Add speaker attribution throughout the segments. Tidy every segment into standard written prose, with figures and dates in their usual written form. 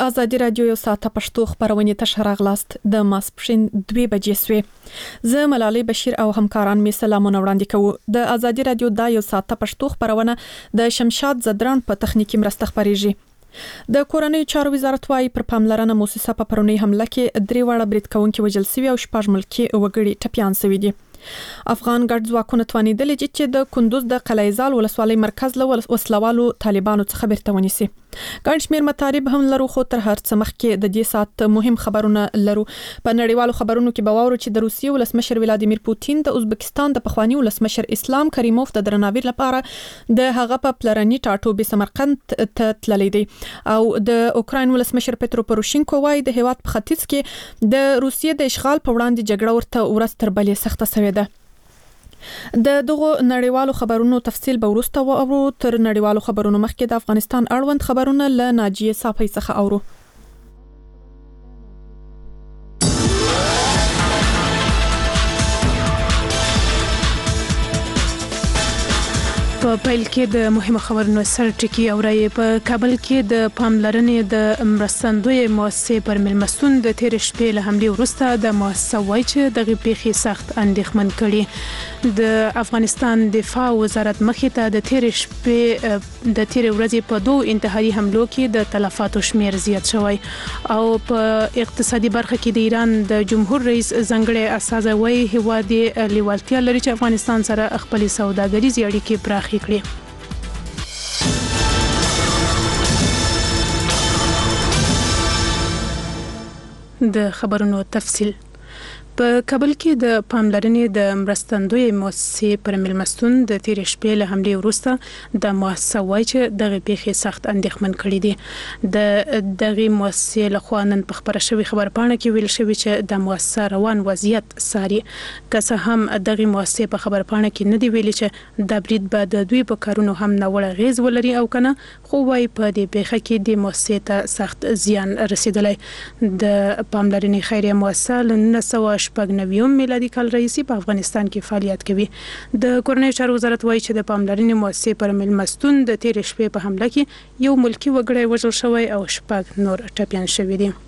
Speaker 1: ازادي رادیو یو ساعته پښتو خبرونه ته راغلاست د ماسپښین 2 بجې سوې زه ملالۍ بشیر او همکاران می سلامونه وړاندې کوو د ازادي رادیو د یو ساعته پښتو خبرونه د شمشاد زدران په تخنیکی مرسته خبريږي د کورنۍ چارو وزارت وايي پر پاملرنه موسسه په پرونی حمله کې 3 وړه برید کوونکي وژل شوي او 6 ملکی وګړي ټپيان شوي دي افغان ګډ ځواکونه توانیدل چې د کندوز د قلعهزال ولسوالۍ مرکز له وسلوالو طالبانو څخه بیرته ونیسي ګڼ شمېر مطالب هم لرو خو تر هر څه مخکې د دې سات مهم خبرونه لرو په نړیوالو خبرونو کې باور چې د روسیې ولسمشر ولادیمیر پوتین د ازبکستان د پخوانی ولسمشر اسلام کریموف د درناوي لپاره د هغه په پلرني ټاټوبې سمرقند ته تللی دی او د اوکراین ولسمشر پترو پوروشینکو وايي د هیواد په ختیځ کې د روسیې د اشغال په وړاندې جګړه ورته ورځ تر بلې سخته شوې ده د دغه نړیوالو خبرونو تفصیل به ورسته وورو تر نړیوالو خبرونو مخکې د افغانستان اړوند خبرونه له ناجیه صافی څخه اورو
Speaker 2: په پیل کې د مهمه خبرونو سر ټکی اوري په کابل کې د پاملرنې د مرستندوی مؤسسې پر ملمستون د تیر شپې له حمله وروسته د مؤسسه وایي چې د غپېخي سخت اندېښمن کړي د افغانستان دفاع وزارت مخې ته د تیر شپې د تیر ورځې په 2 انتحاري حملو کې د تلفاتو شمیر زیات شوی او په اقتصادي برخه کې د ایران د جمهور رئیس ځنګړی استاذ وایي هیواد لیوالتیا لري چې افغانستان سره خپل سوداګریزي اړیکې پراخ کړي د خبرونو تفصیل په کابل کې د پاملرنې د مرستندوی مؤسسې پر ملمستون د تیر شپې له حمله وروسته د مؤسسه وایي چې د غپېخي سخت اندېښمن کړي دي د دغه مؤسسې له خوا نن په خبره شوی خبرپاڼه کې ویل شوی چې د مؤسسه روان وضعیت ساري که څه هم دغه مؤسسې په خبرپاڼه کې نه دی ویلي چې د برید به د دوی په کارونو هم نوړه غیز ولري او کنه خو وايي په دې پیښه کې د مؤسسې ته سخت زیان رسیدلی د پاملرنې خیریه مؤسسه له 1990 میلادي کال راهیسې په افغانستان کې فعالیت کوي د کورنۍ چارو وزارت وایي چې د پاملرنې مؤسسې پر ملمستون د تیر شپې په حمله کې یو ملکی وګړی وژل شوی او 6 نور ټپيان شوي دي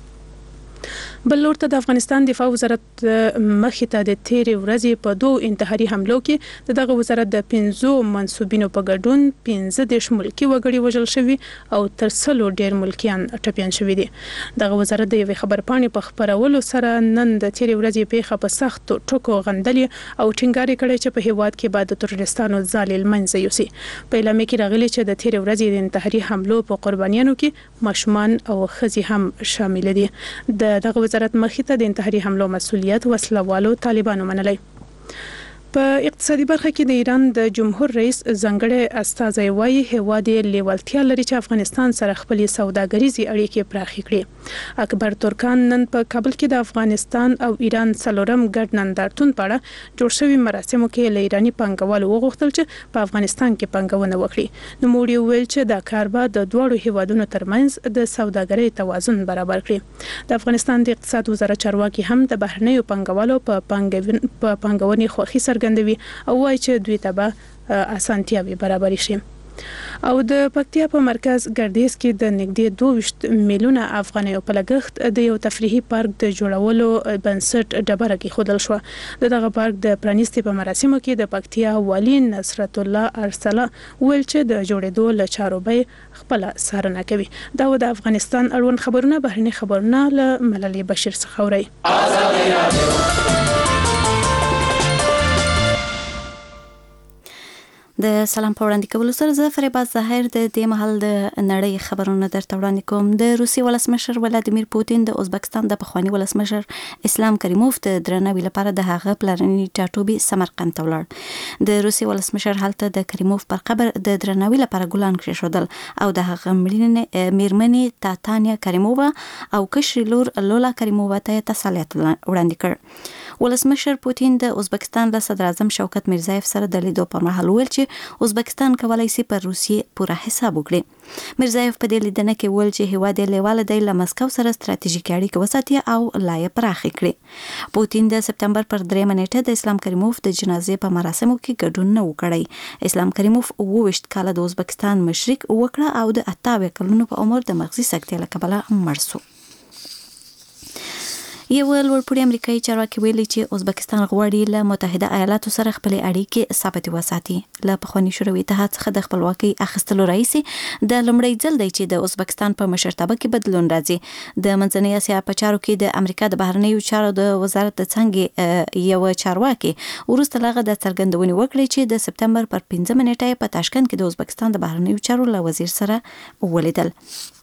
Speaker 2: بل لورته د افغانستان دفاع وزارت مخې ته د تیر ورځې په 2 انتحاري حملو کې دغه وزارت د 15 منسوبینو په ګډون 15 ملکی وګړي وژل شوي او تر 100 ډیر ملکیان ټپيان شوي دي دغه وزارت د یوې خبرپاڼې په خبرولو سره نن د تیر ورځې پیښه په سخت ټکو غندلې او ټینګار کړی چې په هیواد کې بعد د تروریستانو ځال منځ یوسي په اعلان کې راغلي چې د تیر ورځې د انتحاري حملو په قربانیانو کې ماشومان او ښځې هم شامل دي دغه وزارت مخې ته د انتحاري حملو مسؤلیت وسلوالو طالبانو منلی په اقتصادي برخه کې د ایران د جمهور رئیس ځنګړی استازی وایي هیواد لیوالتیا لري چې افغانستان سره خپل سوداګریزي اړیکې پراخ کړي اکبر ترکان نن په کابل کې د افغانستان او ایران څلورم ګډ نندارتون په اړه جوړ شوی مراسمو کې له ایرانی پانګوالو وغوښتل چې په افغانستان کې پانګونه وکړي نو موږ ویل چې دا کار به د دوړو هیوادونو ترمنځ د سوداګرۍ توازن برابر کړي د افغانستان د اقتصاد وزارت چارواکي هم د بهرنیو پانګوالو په پانګونې خوښي څرګندوي او وايي چې دوی ته به اسانتیاوي برابر شي او د پکتیا په مرکز ګردیز کې د نږدې 22 میلیونه افغانیو په لګښت د یو تفریحي پارک د جوړولو بنسټ ډبره کې خودل شو دغه پارک د پرانیستي په مراسمو کې د پکتیا والی نصرت الله ارسله ویل چې د جوړېدو له چارو به خپل څارنه کوي دا د افغانستان اړوند خبرونه بهرني خبرونه له ملالۍ بشیر څخه اوري
Speaker 3: د سلام په وړاندې کولو سره زه فریبا ظاهر د دې محل د نړۍ خبرونه درته وړاندې کوم د روسي ولسمشر ولادیمیر پوتین د ازبکستان د پخوانی ولسمشر اسلام کریموف د درناوي لپاره د هغه پلرني ټاټوبې سمرقند ته ولاړ د روسي ولسمشر هلته د کریموف پر قبر د درناوي لپاره ګلان کېښودل او د هغه میرمنې تاتانیا کریمووا او کشر لور لولا کریمووا ته تسلیت وړاندې کړ ولسمشر پوتین د ازبکستان له صدر اعظم شوکت میرزایف سره د لیدو پر مهال ویل چې ازبکستان کولای شي پر روسیې پوره حساب وکړي. میرزایف په دې لیدنه کې ویل چې هیواد یې لیواله دی له مسکو سره ستراتیژیکي اړیکې وساتي او لا یې پراخې کړي. پوتین د سپتمبر پر 3 نیټه د اسلام کریموف د جنازې په مراسمو کې ګډون نه وکړي. اسلام کریموف 28 کاله د ازبکستان مشرک وکړه او د 28 کلونو په عمر د مغزي سکتې له کبله مړ شو. یو لوړپوړي امریکایي چارواکي ویلي چې ازبکستان غواړي له متحده ایالاتو سره خپل اړیکې ثابت وساتي. له پخواني شوروي اتحاد څخه د خپلواکۍ اخیستلو راهیسې د لومړي ځل دی چې د ازبکستان په مشرتابه کې بدلون راځي. د منځنۍ اسیا په چارو کې د امریکا د بهرنیو چارو د وزارت د څنګه یو چارواکي وروسته لغه د څرګندونې وکړي چې د سپتمبر پر 15 نیټه په تاشکند کې د ازبکستان د بهرنیو چارو له وزیر سره ولیدل.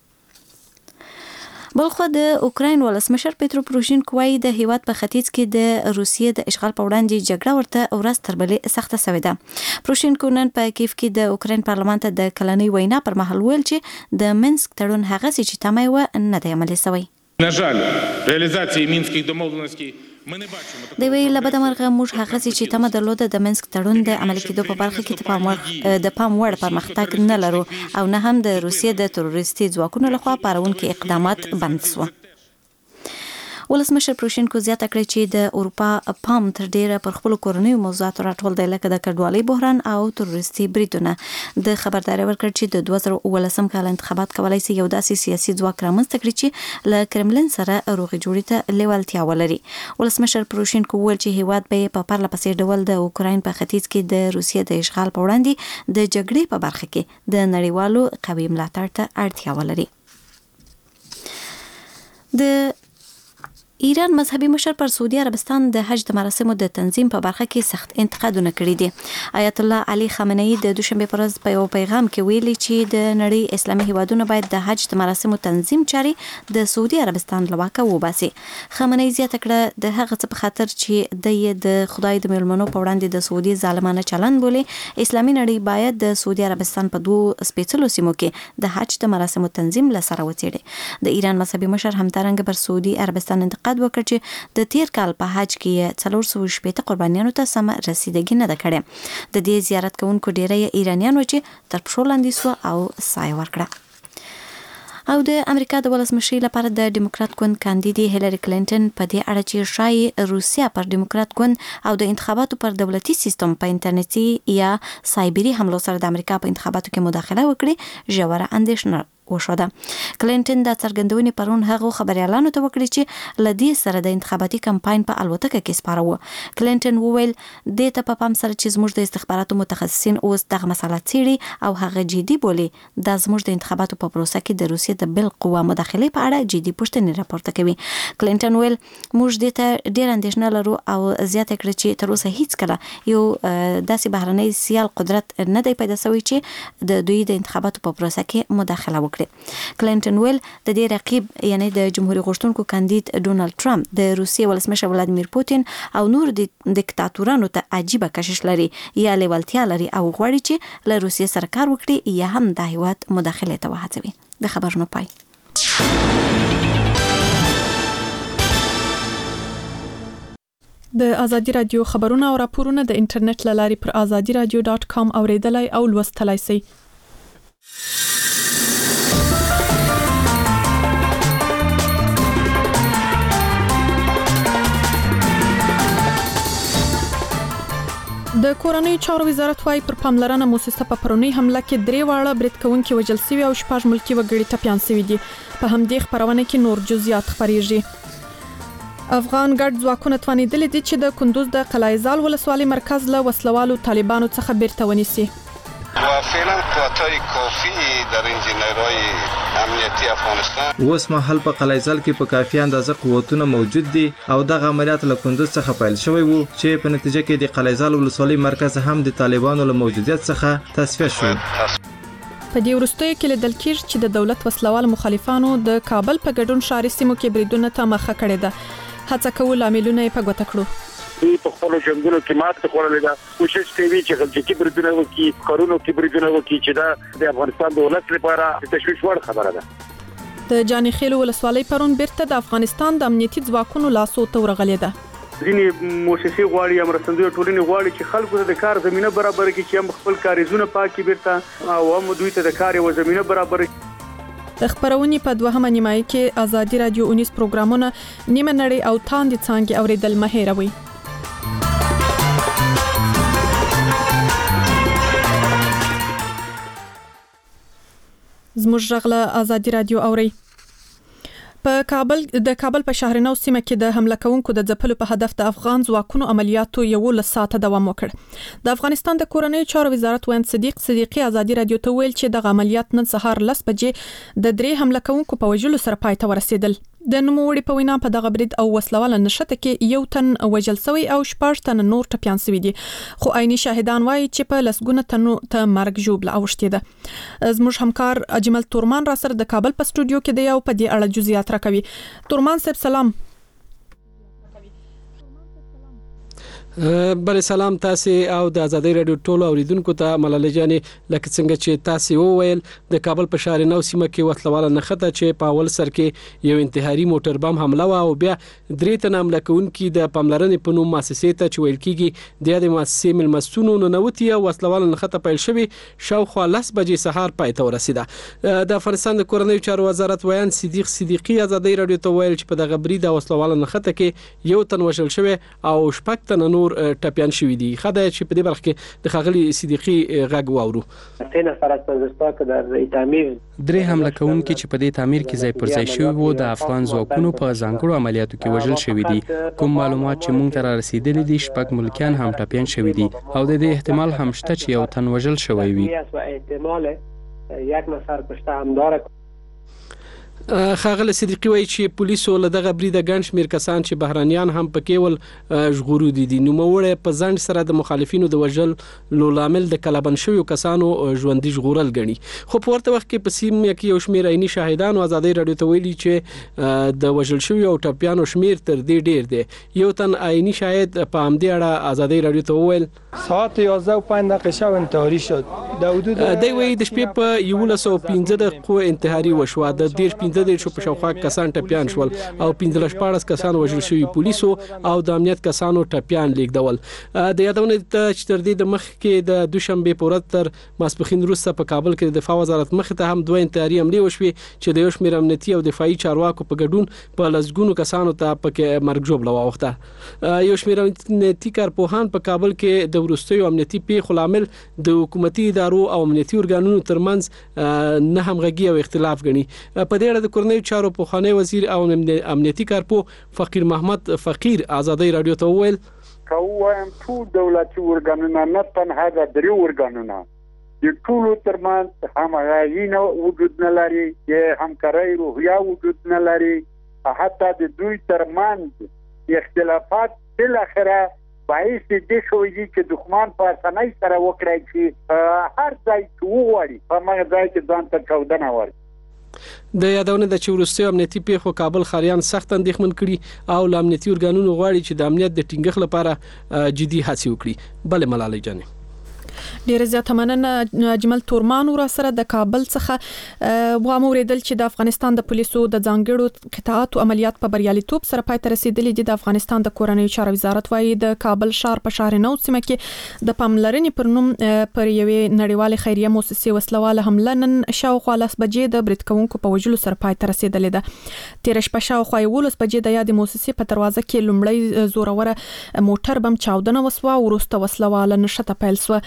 Speaker 3: بلخو د اوکراین ولسمشر پیترو پروشینکو وايي د هیواد په ختیځ کې د روسیې د اشغال په وړاندې جګړه ورته ورځ تر بلې سخته شوې ده. پروشینکو نن په کیف کې د اوکراین پارلمان ته د کلنۍ وینا پر مهال ویل چې د منسک تړون هغه چې تمه و نه دی عملي شوی.
Speaker 4: На жаль, реалізації мінських домовленостей
Speaker 3: د وی لبد مرغه موږ هغه چې تمه درلوده د منسک تړون د عملي کېدو په برخه کې د پام وړ پرمختګ نه لرو او نه هم د روسیې د تروریستي ځواکونو لخوا پارونکي اقدامات بند شو. ولسمشر پروشینکو زیاته کړې چې د اروپا پام تر ډیره پر خپل کورنیو موضوعاتو راټول دی لکه د کډوالۍ بحران او تروریستي بریدونه. د خبرداري ورکړ چې د 2019 کال انتخابات کولای شي یو داسې سیاسي ځواک رامنځته کړي چې له کرملین سره روغې جوړې ته لیوالتیا ولري. ولسمشر پروشینکو وویل چې هیواد به په پرله پسې ډول د اوکراین په ختیځ کې د روسیې د اشغال په وړاندې د جګړې په برخه کې د نړیوالو قوي ملاتړ ته اړتیا ولري. د ایران مذهبي مشر پر سعودي عربستان د حج د مراسمو د تنظیم په برخه کې سخت انتقادونه کړي دي. آیت الله علي خامنه‌ای د دوشنبه پر ورځ په یو پیغام کې ویلي چې د نړۍ اسلامي هیوادونو باید د حج د مراسمو تنظیم چاري د سعودي عربستان له واکه وباسي. خامنه‌ای زیاته کړه د هغه څه په خاطر چې د خدای د میلمنو په وړاندې د سعودي ظالمانه چلند بولي. اسلامي نړۍ باید د سعودي عربستان په دوه سپېڅلو سیمو کې د حج د مراسمو تنظیم لسره وڅېړي. د ایران مذهبي مشر همدارنګه پر سعودي عربستان انتقاد وکړ چې د تیر کال په حج کې 480 قربانیانو ته سم رسیدګي نه ده کړې. د دې زیارت کوونکو ډیری ایرانیان و چې تر پښو لاندې سو او سای ورکړه. او د امریکا د ولسمشرۍ لپاره د ډیموکرات ګوند کاندیدې هیلری کلینټن په دې اړه چې شایي روسیا پر ډیموکرات ګوند او د انتخاباتو پر دولتي سیستم په انټرنیټي یا سایبری حملو سره د امریکا په انتخاباتو کې مداخله وکړي ژوره اندېښنه وشوده. کلینټن د څرګندونې پرون هغه خبريالانو ته وکړي چې لدی سره د انتخاباتي کمپاین په الوتکه کې سپارو. کلینټن وویل د ته په پام سره چې زموږ د استخباراتو متخصصین اوس دغه مسله څېړي او هغه جدي بولي د زموږ د انتخاباتو په پروسه کې د روسیې د بل قوه مداخله په اړه جدي پوښتنې راپورته کوي. کلینټن ویل موږ د ته ډېر اندېښنه لرو او زیاته کړه چې تر اوسه هیڅ کله یو داسې بهرنی سیال قدرت نه دی پیدا شوی چې د دوی د انتخاباتو په پروسه کې مداخله وکړي. کلینټن ویل د دې رقیب یعنی د جمهوریت غوښتونکو کاندید ډونالد ټرمپ د روسیې ولسمشر ولادیمیر پوتین او نور د دیکتاتورانو ته عجیبه کشش لري یا لیوالتیا لري او غواړي چې له روسیې سره کار وکړي یا هم د هیواد مداخله ته وهڅوي. د خبرونو پای.
Speaker 1: د ازادي رادیو خبرونه او راپورونه د انټرنیټ لاري پر azadiradio.com اوریدلای او لوستلای شئ. د کورنۍ چارو وزارت وايي پر پاملرنه موسسه په پرونی حمله کې 3 واړه برید کوونکي وژل شوي او 6 ملکی وګړي ټپيان شوي دي. په همدې خبرونه کې نور جزئیات خبريږي. افغان ګډ ځواکونه توانیدل دي چې د کندوز د قلعه‌زال ولسوالۍ مرکز له وسلوالو طالبانو څخه بیرته ونیسي.
Speaker 5: و فعلا قوتای کافی در انجینرهای امنیتی افغانستان
Speaker 6: اوس مهال په قلعه‌زال کې په کافي اندازه قوتونه موجود دي او دغه عملیات له کندوز څخه پیل شوی وو چې په نتیجه کې د قلعه‌زال ولسوالۍ مرکز هم د طالبانو له موجودیت څخه تصفیه شو.
Speaker 1: په دې وروستیو کې لیدل کېږي چې د دولت وسلوال مخالفانو د کابل په ګډون ښاري سیمو کې بریدونه ته مخه کړې ده. هڅه کول عاملونه یې په ګوته کړو.
Speaker 7: په خپل جنگونو کې مات خورلې ده. کوشش کوي چې غلطي بریدونه وکړي، کارونو کې بریدونه وکړي چې دا د افغانستان د ولس لپاره تشویش وړ خبره ده.
Speaker 1: د جاني خیل ولسوالۍ پرون بیرته د افغانستان د امنیتي ځواکونو لاسو ته ورغلې ده.
Speaker 8: ځینې مؤسسې غواړي یا مرستندویه ټولنې غواړي چې خلکو ته د کار زمينه برابر کړي چې هم خپل کاریزونه پاکي بیرته او هم دوی ته د کار یو زمينه برابر کړي.
Speaker 1: د خبرونې په دوهمه نیمایي کې ازادي رادیو 19 پروګرامونه نیمه نړۍ او تاندې څانګې اوریدل مه هېروئ. زموږ غږ له ازادي رادیو اوري. په کابل په شهرنو سیمه کې د حمله کوونکو د ځپلو په هدف د افغان ځواکونو عملیاتو 11 ساعته دوام وکړ. د افغانستان د کورنۍ چارو وزارت وین صدیقي ازادي رادیو ته ویل چې د عملیات نن سهار 10 بجې د 3 حمله کوونکو په وژلو سره پای ته ورسېدل. د نوموړي په وینا په دغه برید او وسلوال نشته کې یو تن وژل شوی او 14 تن نور ټپيان شوی دي، خو عیني شاهدان وایي چې په لسګونه تنو ته مرګ ژوبله اوښتې ده. زموږ همکار اجمل تورمان را سره د کابل په سټوډیو کې دی او په دې اړه جزئیات راکوي. تورمان صاحب سلام.
Speaker 9: بل سلام تاسو او د ازادي رادیو ټولو اوریدونکو ته. ملالۍ جانې لکه څنګه چې تاسو وویل د کابل په شهرنو سیمه کې وسلواله نخته چې په اول سر کې یو انتحاري موټر بم حمله او بیا 3 تن حمله کوونکي د پاملرنې په نوم مؤسسې ته چې ویل کیږي د مؤسسې ملمستونو ننوتي وسلواله نخته پیل شوی شاوخوا 10 بجې سهار پای ته ورسیده. د افغانستان د کورنۍ چارو وزارت ویان صدیقي ازادي رادیو ته ویل چې په دغه برید وسلواله نخته کې یو تن وژل شوی او 6 تن نور ټپيان شوی دي. خدای چې په دې برخه کې د خاغلی صدیقي غږ واورو.
Speaker 10: 3 حمله کوونکي چې په دې تعمیر کې ځای پر ځای شوی وو د افغان ځواکونو په ځانګړو عملیاتو کې وژل شوی دي. کوم معلومات چې موږ ته را رسیدلي دي 6 ملکیان هم ټپيان شوی دي او د دې احتمال هم شته چې یو تن وژل شوی وي.
Speaker 9: خاغله صدیقي وایي چې پولیسو له دغه برید ګڼ شمېر کسان چې بهرانيان هم پکې ول ژغورو دي. نو موړ په ځند سره د مخالفینو د وژل لامل د کلابن شویو کسانو ژوندۍ ژغورل غني. خو په ورته وخت کې په سیمه کې یو شمېر عیني شاهدان او ازادي رادیو ته ویلي چې د وژل شویو او ټپيانو شمېر تر دې ډیر دی. یو تن عیني شاهد په همدې اړه ازادي رادیو ته وویل
Speaker 11: ساعت 11:05 شب انتحاری شد. د حدود
Speaker 9: دی وی د شپې په 11:15 دقیقو انتحاری وشو. د 15 په شاوخوا کسان ټپيان شول او 15 کسان وژل شوي. پولیسو او د امنیت کسانو ټپيان لیږدول. د یادونه چې تر دې د مخ کې د دوشنبه په ورځ تر ماسپخین وروسته په کابل کې د دفاع وزارت مخ ته هم 2 انتحاري حملې وشوي چې د یو شمېر امنیتي او دفاعي چارواکو په ګډون په لسګونو کسانو ته پکې مرګ ژوبله واوښته. یو شمېر امنیتي کارپوهان په کابل کې د وروستیو امنیتي پیښو لامل د حکومتي ادارو او امنیتي ارګانونو ترمنځ نه همغږي او اختلاف غني. په دې اړه د کورنۍ چارو پوخانه وزیر او امنیتي کارپو فقیر محمد فقیر ازادي رادیو ته وویل
Speaker 12: کوم ټول دولتي ارګانونه نه تنها د درې ارګانونه د ټولو ترمنځ همغږي نه وجود نه لري، د همکارۍ روحیه وجود نه لري، حتی د دوی ترمنځ اختلافات بل اخره باعث دې شوې چې دښمن په اسانۍ سره وکړي چې هر ځای کې ووري په هغه ځای کې ځان ته چاودنه وري.
Speaker 9: د یادونه د چورستي امنیتي پیښو کابل خاریان سخت اندېښمن کړي او امنیتي ارګانونو غواړي چې د امنیت د ټینګښت لپاره جدي هڅې وکړي. بل ملالۍ جانې
Speaker 1: ډیر زیات مننه اجمل تورمان ور سره د کابل څخه و موریدل چې د افغانستان د پولیسو د ځانګړو قطاعات او عملیات په بریالیتوب سره پای ته رسیدلي دي. د افغانستان د کورنۍ چارو وزارت وايي د کابل ښار په شهرنو سیمه کې د پاملرنې پر نوم پر یوې نړیوال خیریه مؤسسې وسلواله حمله نن شاوخوا 10 بجې د برید کوونکو په وژلو سره پای ته رسیدلې ده. تیر شپه شاوخوا 11 بجې د یادې مؤسسې په دروازه کې لومړی زوروره موټر بم چاودنه وسوه او وروسته وسلواله نشته پیل سو.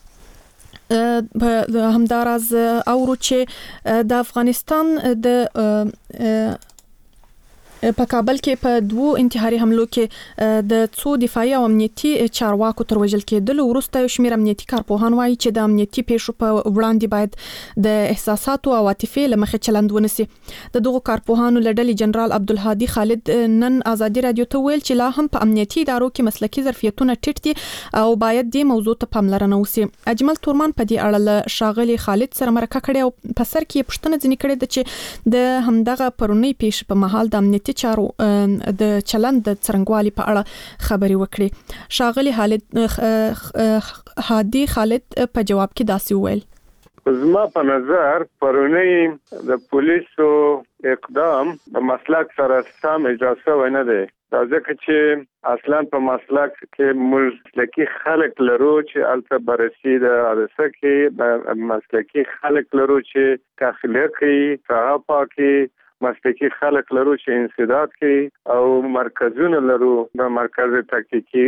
Speaker 1: همداراز اورو چې د افغانستان د په کابل کې په 2 انتحاري حملو کې د څو دفاعي او امنیتي چارواکو تر وژل کېدل وروسته یو شمېر امنیتي کارپوهان وایي چې د امنیتي پیښو په وړاندې باید د احساساتو او عاطفې له مخې چلند ونیسي. د دغو کارپوهانو له ډلې جنرال عبدالهادي خالد نن ازادي رادیو ته ویل چې لا هم په امنیتي ادارو کې مسلکي ظرفیتونه ټیټ دي او باید دې موضوع ته پاملرنه وشي. اجمل تورمان په دې اړه له ښاغلي خالد سره مرکه کړې او په سر کې پوښتنه ځنې کړې ده چې د همدغه پرونی پیښ په مهال د امنیتي چارو د چلند د څرنګوالي په اړه خبري وکړي. ښاغلي هادي خالد په جواب کې داسې وویل
Speaker 13: زما په نظر پرونی د پولیسو اقدام د مسلک سره سم اجازه ونه دی. دا ځکه چې اصلا په مسلک کې مسلکی خلک لرو چې البته بررسي د حادثه کې مسلکی خلک لرو چې تخلیقي صحافه مسلکی خلک لرو چې انسداد کوي او مرکزونه لرو د مرکز تکتیکی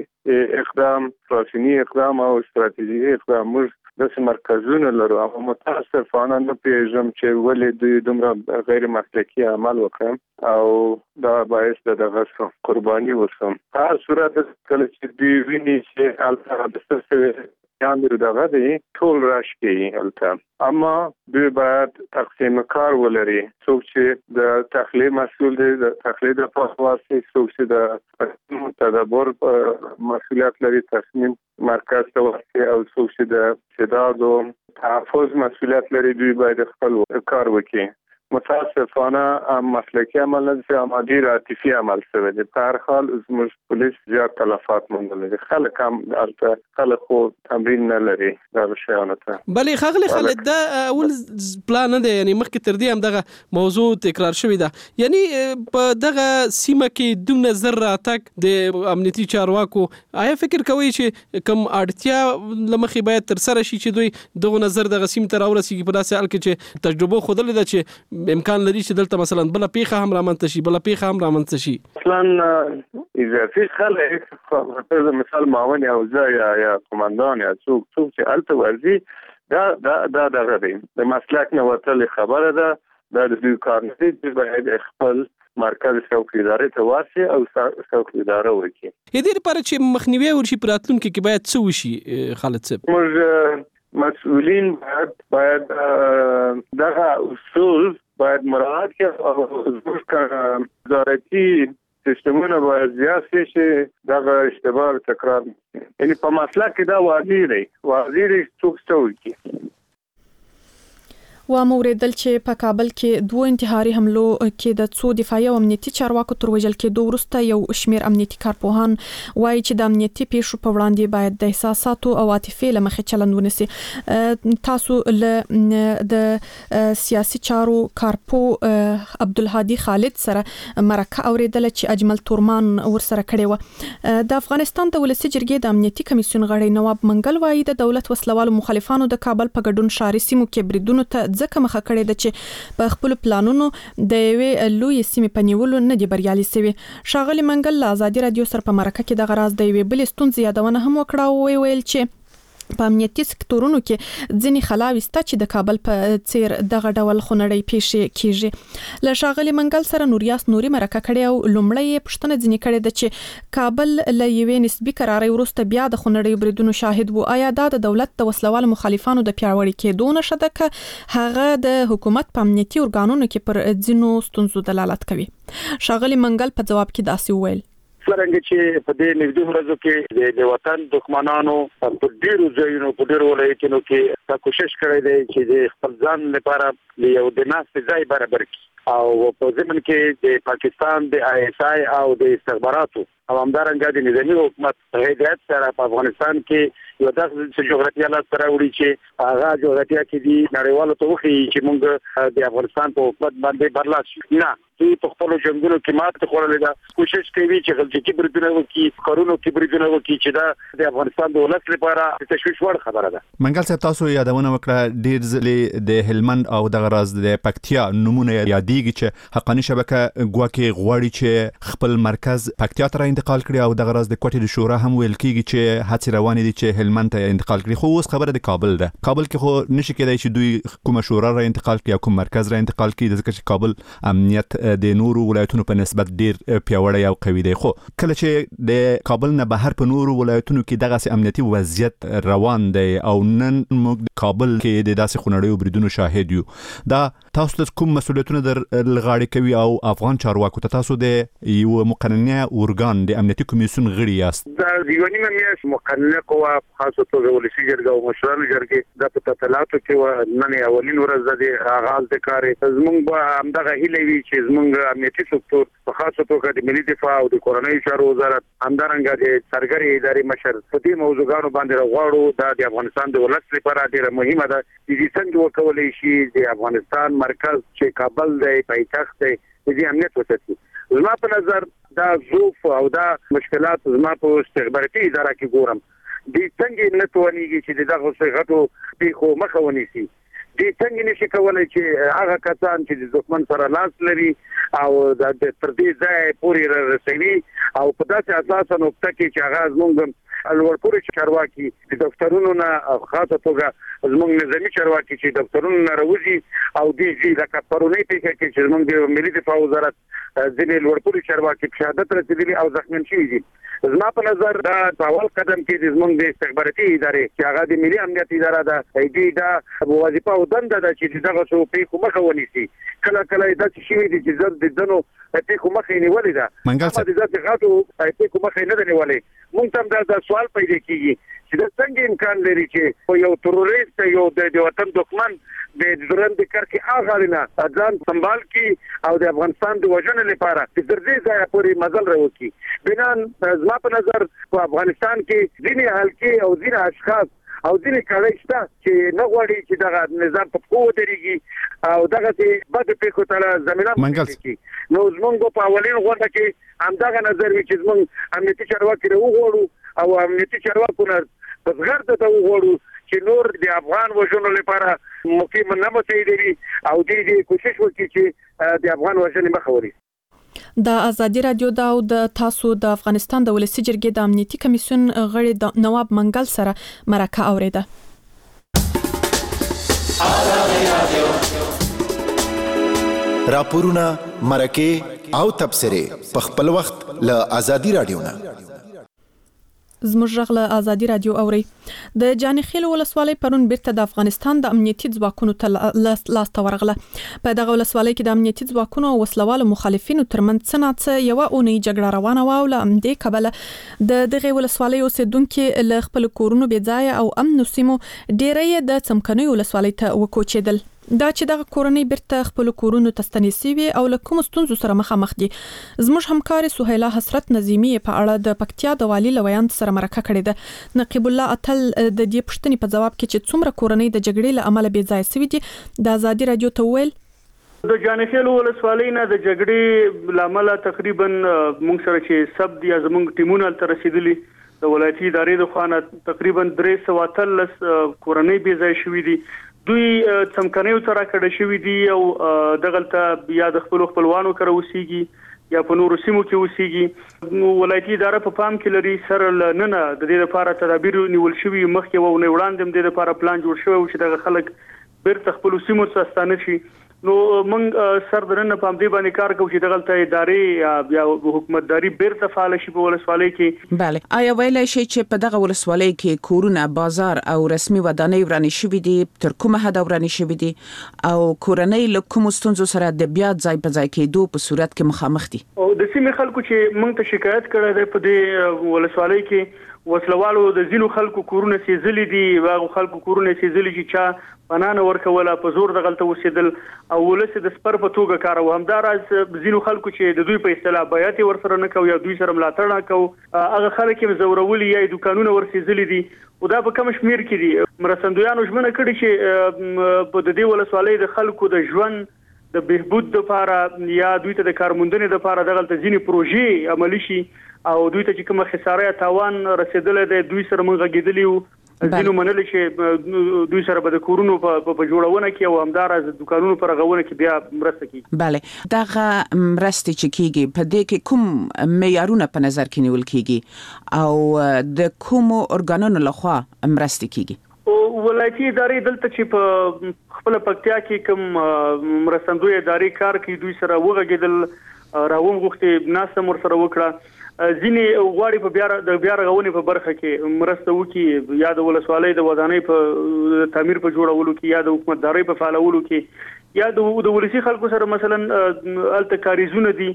Speaker 13: اقدام راسنی اقدام او استراتیژي اقدام د مرکزونه لرو او متاسفانه نه پیژم چې ولې دوی دومره غیر مسلکی عمل وکړي او دا باعث د دغه قرباني وسم. په صورت کله چې دوی ویني چې البته د ستاسو یاندرو دغه دی ټول راشي البته اما دوی باید تقسیم کار ولري. څوک چې د تخلیه مسؤل دی د تخلیه د پاسواسي، څوک چې د تدبر مسؤلیت لري تصمیم مرکز ته ورسي، او څوک چې د استعداد او تحفظ مسؤلیت لري دوی باید خپل کار وکړي. متاسفانه مسلکی عمل نه آمادی عاطفی عمل شوی دی. په هر حال زموږ پولیس زیات تلفات موندل. خلک هم البته خلک خو تمرین نه لري دا شیانو ته.
Speaker 9: بلې خغلی خالد دا اول پلان نه دی، یعنی مخکې تر دې هم دغه موضوع تکرار شوی ده. یعنی په دغه سیمه کې دومره زر راتګ د امنیتي چارواکو، آیا فکر کوئ چې کوم اړتیا لمخې باید تر سره شي چې دوی دغه نظر دغه سیمه ته راورسیږي په داسې حال کې چې تجربه خوده ده چې امکان لري چې دلته مثلا بل پیښه هم رامنځته شي
Speaker 13: مثلا اضافي خلک په مثال معاون او یا قومندان یا څوک چې الته ورزي دا دغه دی د مسلک نه وتل خبره ده. دا د دوی کار نه دی چې باید خپل مرکز څوک ادارې ته واسي او څوک اداره وکړي.
Speaker 9: دې لپاره چې مخنیوي ورشي په راتلونکي کې باید څه وشي خالد صاحب؟
Speaker 13: موږ مسؤلین باید دغه اصول باید مراعات کړي او زموږ وزارتي سیستمونه باید زیات شي چې دغه اشتباه تکرار نشي. یعنی په مسلک کې دا واضح دی څوک څوک
Speaker 1: و موریدل چې په کابل کې دوه انتحاري حملو کې د څو دفاعي او امنیتي چارواکو تر وژل کېدو وروسته یو شمېر امنیتي کارپوهان وایي چې د امنیتي پیښو په وړاندې باید د احساساتو او عاطفې له مخې چلند ونیسي. تاسو د سیاسي چارو کارپو عبدالهادي خالد سره مرکه اوریدل چې اجمل تورمان ورسره کړې و. د افغانستان د ولسي جرګې د امنیتي کمیسیون غړی نواب منګل وایي د دولت وسلوالو مخالفانو د کابل په ګډون ښاري سیمو کې بریدونو ته ځکه مخه کړې ده چې په خپل پلانونو د یوې لوی سیمې په نیولو نه دی بریالي شوی. ښاغلي منګل له ازادي رادیو سره په مرکه کې د غراز د یوې بلې ستونزې یادونه هم وکړه او ویل چې په امنیتي سکتورونو کې ځینې خلاوي سته چې د کابل په څیر دغه ډول خونړۍ پیښې کیږي. له ښاغلي منګل سره نوریاس نوري مرکه کړې او لومړی پښتنه ځینې کړې ده چې کابل له یوې نسبی قرارې وروسته بیا د خونړۍ بریدونو شاهد وو. آیا دا د دولت د وسلوالو مخالفانو د پیاوړي کېدو نښه ده که هغه د حکومت په امنیتي ارګانونو کې پر ځینو ستونزو دلالت کوي؟ ښاغلي منګل په جواب کې داسې وویل:
Speaker 7: څنګه چې په دې نږدې ورځو کې د وطن دښمنانو په ډیرو ځایونو په ډیرو ولایتونو کې دا کوشش کړی دی چې د خپل ځان لپاره یو د ناست ځای برابر کړي او په ځمن کې د پاکستان د آی اس آی او د استخباراتو او همدارنګه د نظامی حکومت په هدایت سره په افغانستان کې یو داسې جغرافیه لا سره وړي چې هغه جغرافیه کې دی نړیوالو ته وخی چې موږ د افغانستان په حکومت باندې برلاس شو. نه دوی په خپل جنگونو کې ماته خورلې ده، کوشش کوي چې غلطي بریدونه وکړي، کارونو کې بریدونه وکړي چې دا د افغانستان د ولس لپاره تشویش وړ خبره ده.
Speaker 14: منګل صاحب تاسو یادونه وکړه ډیر ځلې د هلمند او د غراز د پکتیا نمونه یادېږي چې حقاني شبکه ګواکې غواړي چې خپل مرکز پکتیا ته انتقال کړي او د غراز د کوټې د شورا هم ویل کېږي چې هڅې روانې دي چې هلمند ته انتقال کړي. خو اوس خبره د کابل ده. کابل کې خو نشي کېدای چې دوی کومه شورا را انتقال کړي او کوم مرکز را انتقال کړي ځکه چې کابل امنیت د نورو ولایتونو په نسبت ډیر پیاوړی او قوي دی. خو کله چې د کابل نه بهر په نورو ولایتونو کې دغه امنیتي وضعیت روان دی او نن موږ کابل کې د داسې خونړیو بریدونو شاهد یو، دا تاسو ته کوم مسولیتونه در لغاړي کوي او افغان چارواکو ته تاسو د یو مقننه اورګان د امنیتي کمیسیون غړي یاست؟
Speaker 7: دا یونی مې مقننه قوا خاصه توګه ولسی جرګه او مشرانو جرګه د تطلعاتو کې نن اولین ورځ د آغاز د کار زمونږ به همدغه هیله وی چې زمونږ امنیتي سکتور په خاصه توګه د ملي دفاع او د کورنۍ چارو وزارت همدارنګه د سرګري ادارې مشر په دې موضوعاتو باندې راغواړو د افغانستان د ولس لپاره ډیره مهمه ده چې څنګه وکولای شي د افغانستان مرکز چې کابل دی پایتخت دی د امنیت وساتي. زما په نظر دا ظروف او دا مشکلات زما په استخباراتي اداره کې ګورم د څنګه نتوانیږي چې دغه څه پیښو مخه ونیسي. د څنګه نشي کولای چې هغه کسان چې د دښمن سره لاس لري او د تر دې ځای پورې رسېږي او په داسې اساس نقطه کې چې هغه زموږ الورپوري چارواکي د دفترونو نه خاصه توګه زموږ نظامی چارواکي چې دفترونو نه راوځي او د لکه پرونی پیښه کې چې زموږ د ملي دفاع وزارت ځینې الورپوري چارواکي په شهادت رسیدلي او زخمین شوي دي. زما په نظر دا اول قدم کې د زموږ د استخباراتي ادارې چې هغه د ملي امنیت اداره ده دې دا وظیفه او دنده ده چې دغه څه پیښو مخه ونیسي. کله دا شي دي چې زر د دنو پیښو مخه نیولې ده اما د ذات غاټو پیښو مخه نه نیولې. مونږ هم دا سوال پیدا کیږي چې دا څنګه امکان لري چې یو تروریست یو د وطن دښمن د درند کار کې هغه نه ځان سنبال کی او د افغانستان د وژنې لپاره د درځي ځای پورې مزل راوکی. بنان زما په نظر په افغانستان کې ځینې حلقې او ځینې اشخاص او ځینې کړي شته چې نه غواړي چې دغه نظام په قوت درېږي او دغه چې بد پیښو ته زمينه ورکړي. نو زمونږ په اولین غونډه کې همدغه نظر وی چې زمونږ امنیتي چارواکي وغوړو او امنیتي چارواکو نه په غرض ته وغوړو چې نور د افغان وژنو لپاره مقیم نه متعهدوي او دې کوشش وکړي چې د افغان وژنې مخه ونیسي.
Speaker 1: د ازادي رادیو د تاسو د افغانستان د ولسی جرګې د امنیتي کمیسیون غړي نواب منګل سره مرکه اوریده.
Speaker 15: راپورونه مرکه او تبصره په خپل وخت له ازادي رادیو نه.
Speaker 1: زموږ غږ له ازادي رادیو اوري. د جانخیل ولسوالۍ پرون بیرته د افغانستان د امنیتي ځواکونو ته لاس ورغله. په دغه ولسوالۍ کې د امنیتي ځواکونو او وسلوالو مخالفینو ترمنځ څه یو اونۍ جګړه روانه و او له همدې کبله د دغه ولسوالۍ اوسیدونکو له خپل کورونو بې ځای او امن سیمو ډېرې د څمکنۍ ولسوالۍ ته وکوچېدل. دا چې دغه کورنۍ بیرته خپل کورونو ته ستنېسي وي او له کوم ستونزو سره مخامخ دي. زموږ همکار سهیلا حسرت نظیمی په اړه د پکتیا د والی لویان سره مرکه کړې ده. نقیب الله اتل د دې پوښتنې په جواب کې چې څومره کورنۍ د جګړې له امله بې ځای شوي دي د ازادي رادیو ته ویل
Speaker 8: د جانخیل ولسوالۍ نه د جګړې لامل تقریبا موږ سره چې سب دي زموږ ټیمونه تر رسیدلي د ولایتي ادارې د خوانه تقریبا 313 کورنۍ بې ځای شوي دي. دوی څمکنیو تر کډه شوی دي او دغلته یا د خپلوانو کړه وسیږي یا په نورو سیمو کې وسیږي. ولایتي اداره په پام کې لري سره لننه د دې لپاره تدابیر نیول شوی مخکې و نه وړاندې د دې لپاره پلان جوړ شوی چې دغه خلک بیرته خپل سیمو ته ستانه شي. نو موږ سر درنه په دې باندې کار کوو چې دغلته ادارې یا حکومتداري بیرته فعال شي په ولسوالۍ کې.
Speaker 16: بله آیا ویلای شي چې په دغه ولسوالۍ کې کورونه بازار او رسمي ودانۍ ورانې شوي دي تر کومه حد ورانې شوي دي او کورنۍ له کوم ستونزو سره د بیا ځای په ځای کېدو په صورت کې مخامخ دي؟
Speaker 8: او د سیمې خلکو چې موږ ته شکایت کړی دی په دې ولسوالۍ کې وسلوالو د زینو خلکو کورونه سیزلي دي واغه خلکو کورونه سیزلي چې چا پنانه ورکوله په زور دغلته وسیدل او ولس د سپر په توګه کار او همداراز زینو خلکو چې د دوی په اصطلاح بیات ورسره نه کوي یا دوی سره ملاتړ نه کوي هغه خلک یې زورولي یا دکانونه ورسیزلي دي او دا په کم شمیر کې دي. مرستندویانو ژمنه کړې چې په دې ولسوالۍ د خلکو د ژوند د بهبود لپاره یا دوی ته د کارموندنې لپاره دغلته ځینې پروژې عملي شي او دوی ته چې کوم خساره تاوان رسیدلې ده دوی سره موږ غږیدلی وو ځینو منل چې دوی سره به د کورونو په جوړونه کې او همدارز دکانونو پر غوونه کې بیا مرسته کوي.
Speaker 16: بله دغه مرسته چې کیږي په دې کې کوم معیارونه په نظر کې نیول کیږي او د کوم ارګانونو لخوا مرسته کیږي؟
Speaker 8: ولایتي ادارې دلته چې په خپل پکتیا کې کوم مرستندوی ادارې کار کوي دوی سره وغږیدل راوم غوښتي ناسم ور سره وکړه ځینې غواړي په بیا رغونې په برخه کې مرسته وکړي یا د ولسوالۍ د ودانۍ په تعمیر په جوړولو کې یا د حکومتدارۍ په فعالولو کې یا د ولسی خلکو سره مثلا التکاریزونه دي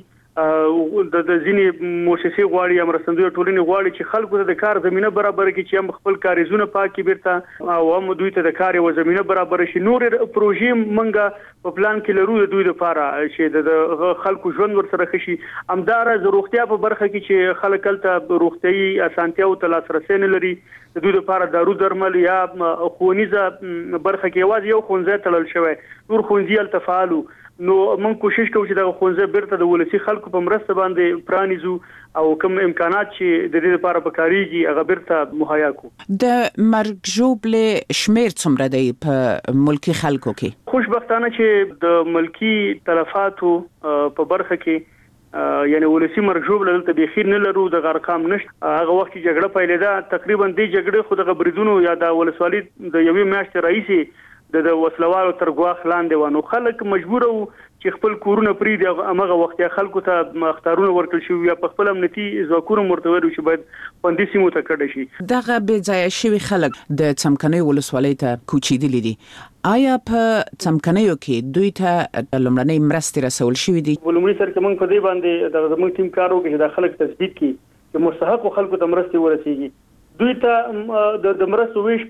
Speaker 8: د ځینې مؤسسې غواړي یا مرستندوی ټولنې غواړي چې خلکو ته د کار زمينه برابر کړي چې هم خپل کاریزونه پاکي بیرته او هم دوی ته د کار او زمينه برابر شي. نور پروژې منګه په پلان کې لرو د دوی لپاره چې د خلکو ژوند ورسره خشي. همدار د روغتیا په برخه کې چې خلک ته روغتيي اسانتیا او لاسرسي نه لري د دوی لپاره دارو درمل یا خونیزه برخه کې واځي یو خونځه تړل شوی نور خونځي التفاعلو. نو موږ کوشش کوو چې د خونځه بیرته د ولسی خلکو په مرسته باندې پرانیزو او کوم امکانات چې د دې لپاره پکاريږي هغه بیرته مهیا کو.
Speaker 16: د مرګ ژوبلې شمیر څومره دی په ملکی خلکو کې؟
Speaker 8: خوشبختانه چې د ملکی تلفاتو په برخه کې یعنی ولسی مرګ ژوبله دلته بخیر نه لرو د ارقام نشته. هغه وخت چې جګړه پیلېده تقریبا د جګړې خو د بریدونو یا د ولسوالۍ د یوې میاشتې رئیسي د وسلوالو تر ګواخ لاندې ونه خلک مجبور وو چې خپل کورونه پری دی هغه وخت خلکو ته اختارونه ورکړل شو یا په خپل امنیتي ځواکونو مرتبه چې باید خوندي سیمو ته کډه شي.
Speaker 16: دغه بې ځای شوی خلک د څمکنیو ولسوالۍ ته کوچېدلي دي. آیا په څمکنیو کې دوی ته لومړنۍ مرستې رسول شوې دي؟
Speaker 8: ولومړی سر کې موږ په دې باندې د زموږ ټیم کار وکړي چې د خلک تثبیت کړي چې مستحق خلکو ته مرستې ورسیږي. دوی ته د مرستو ویش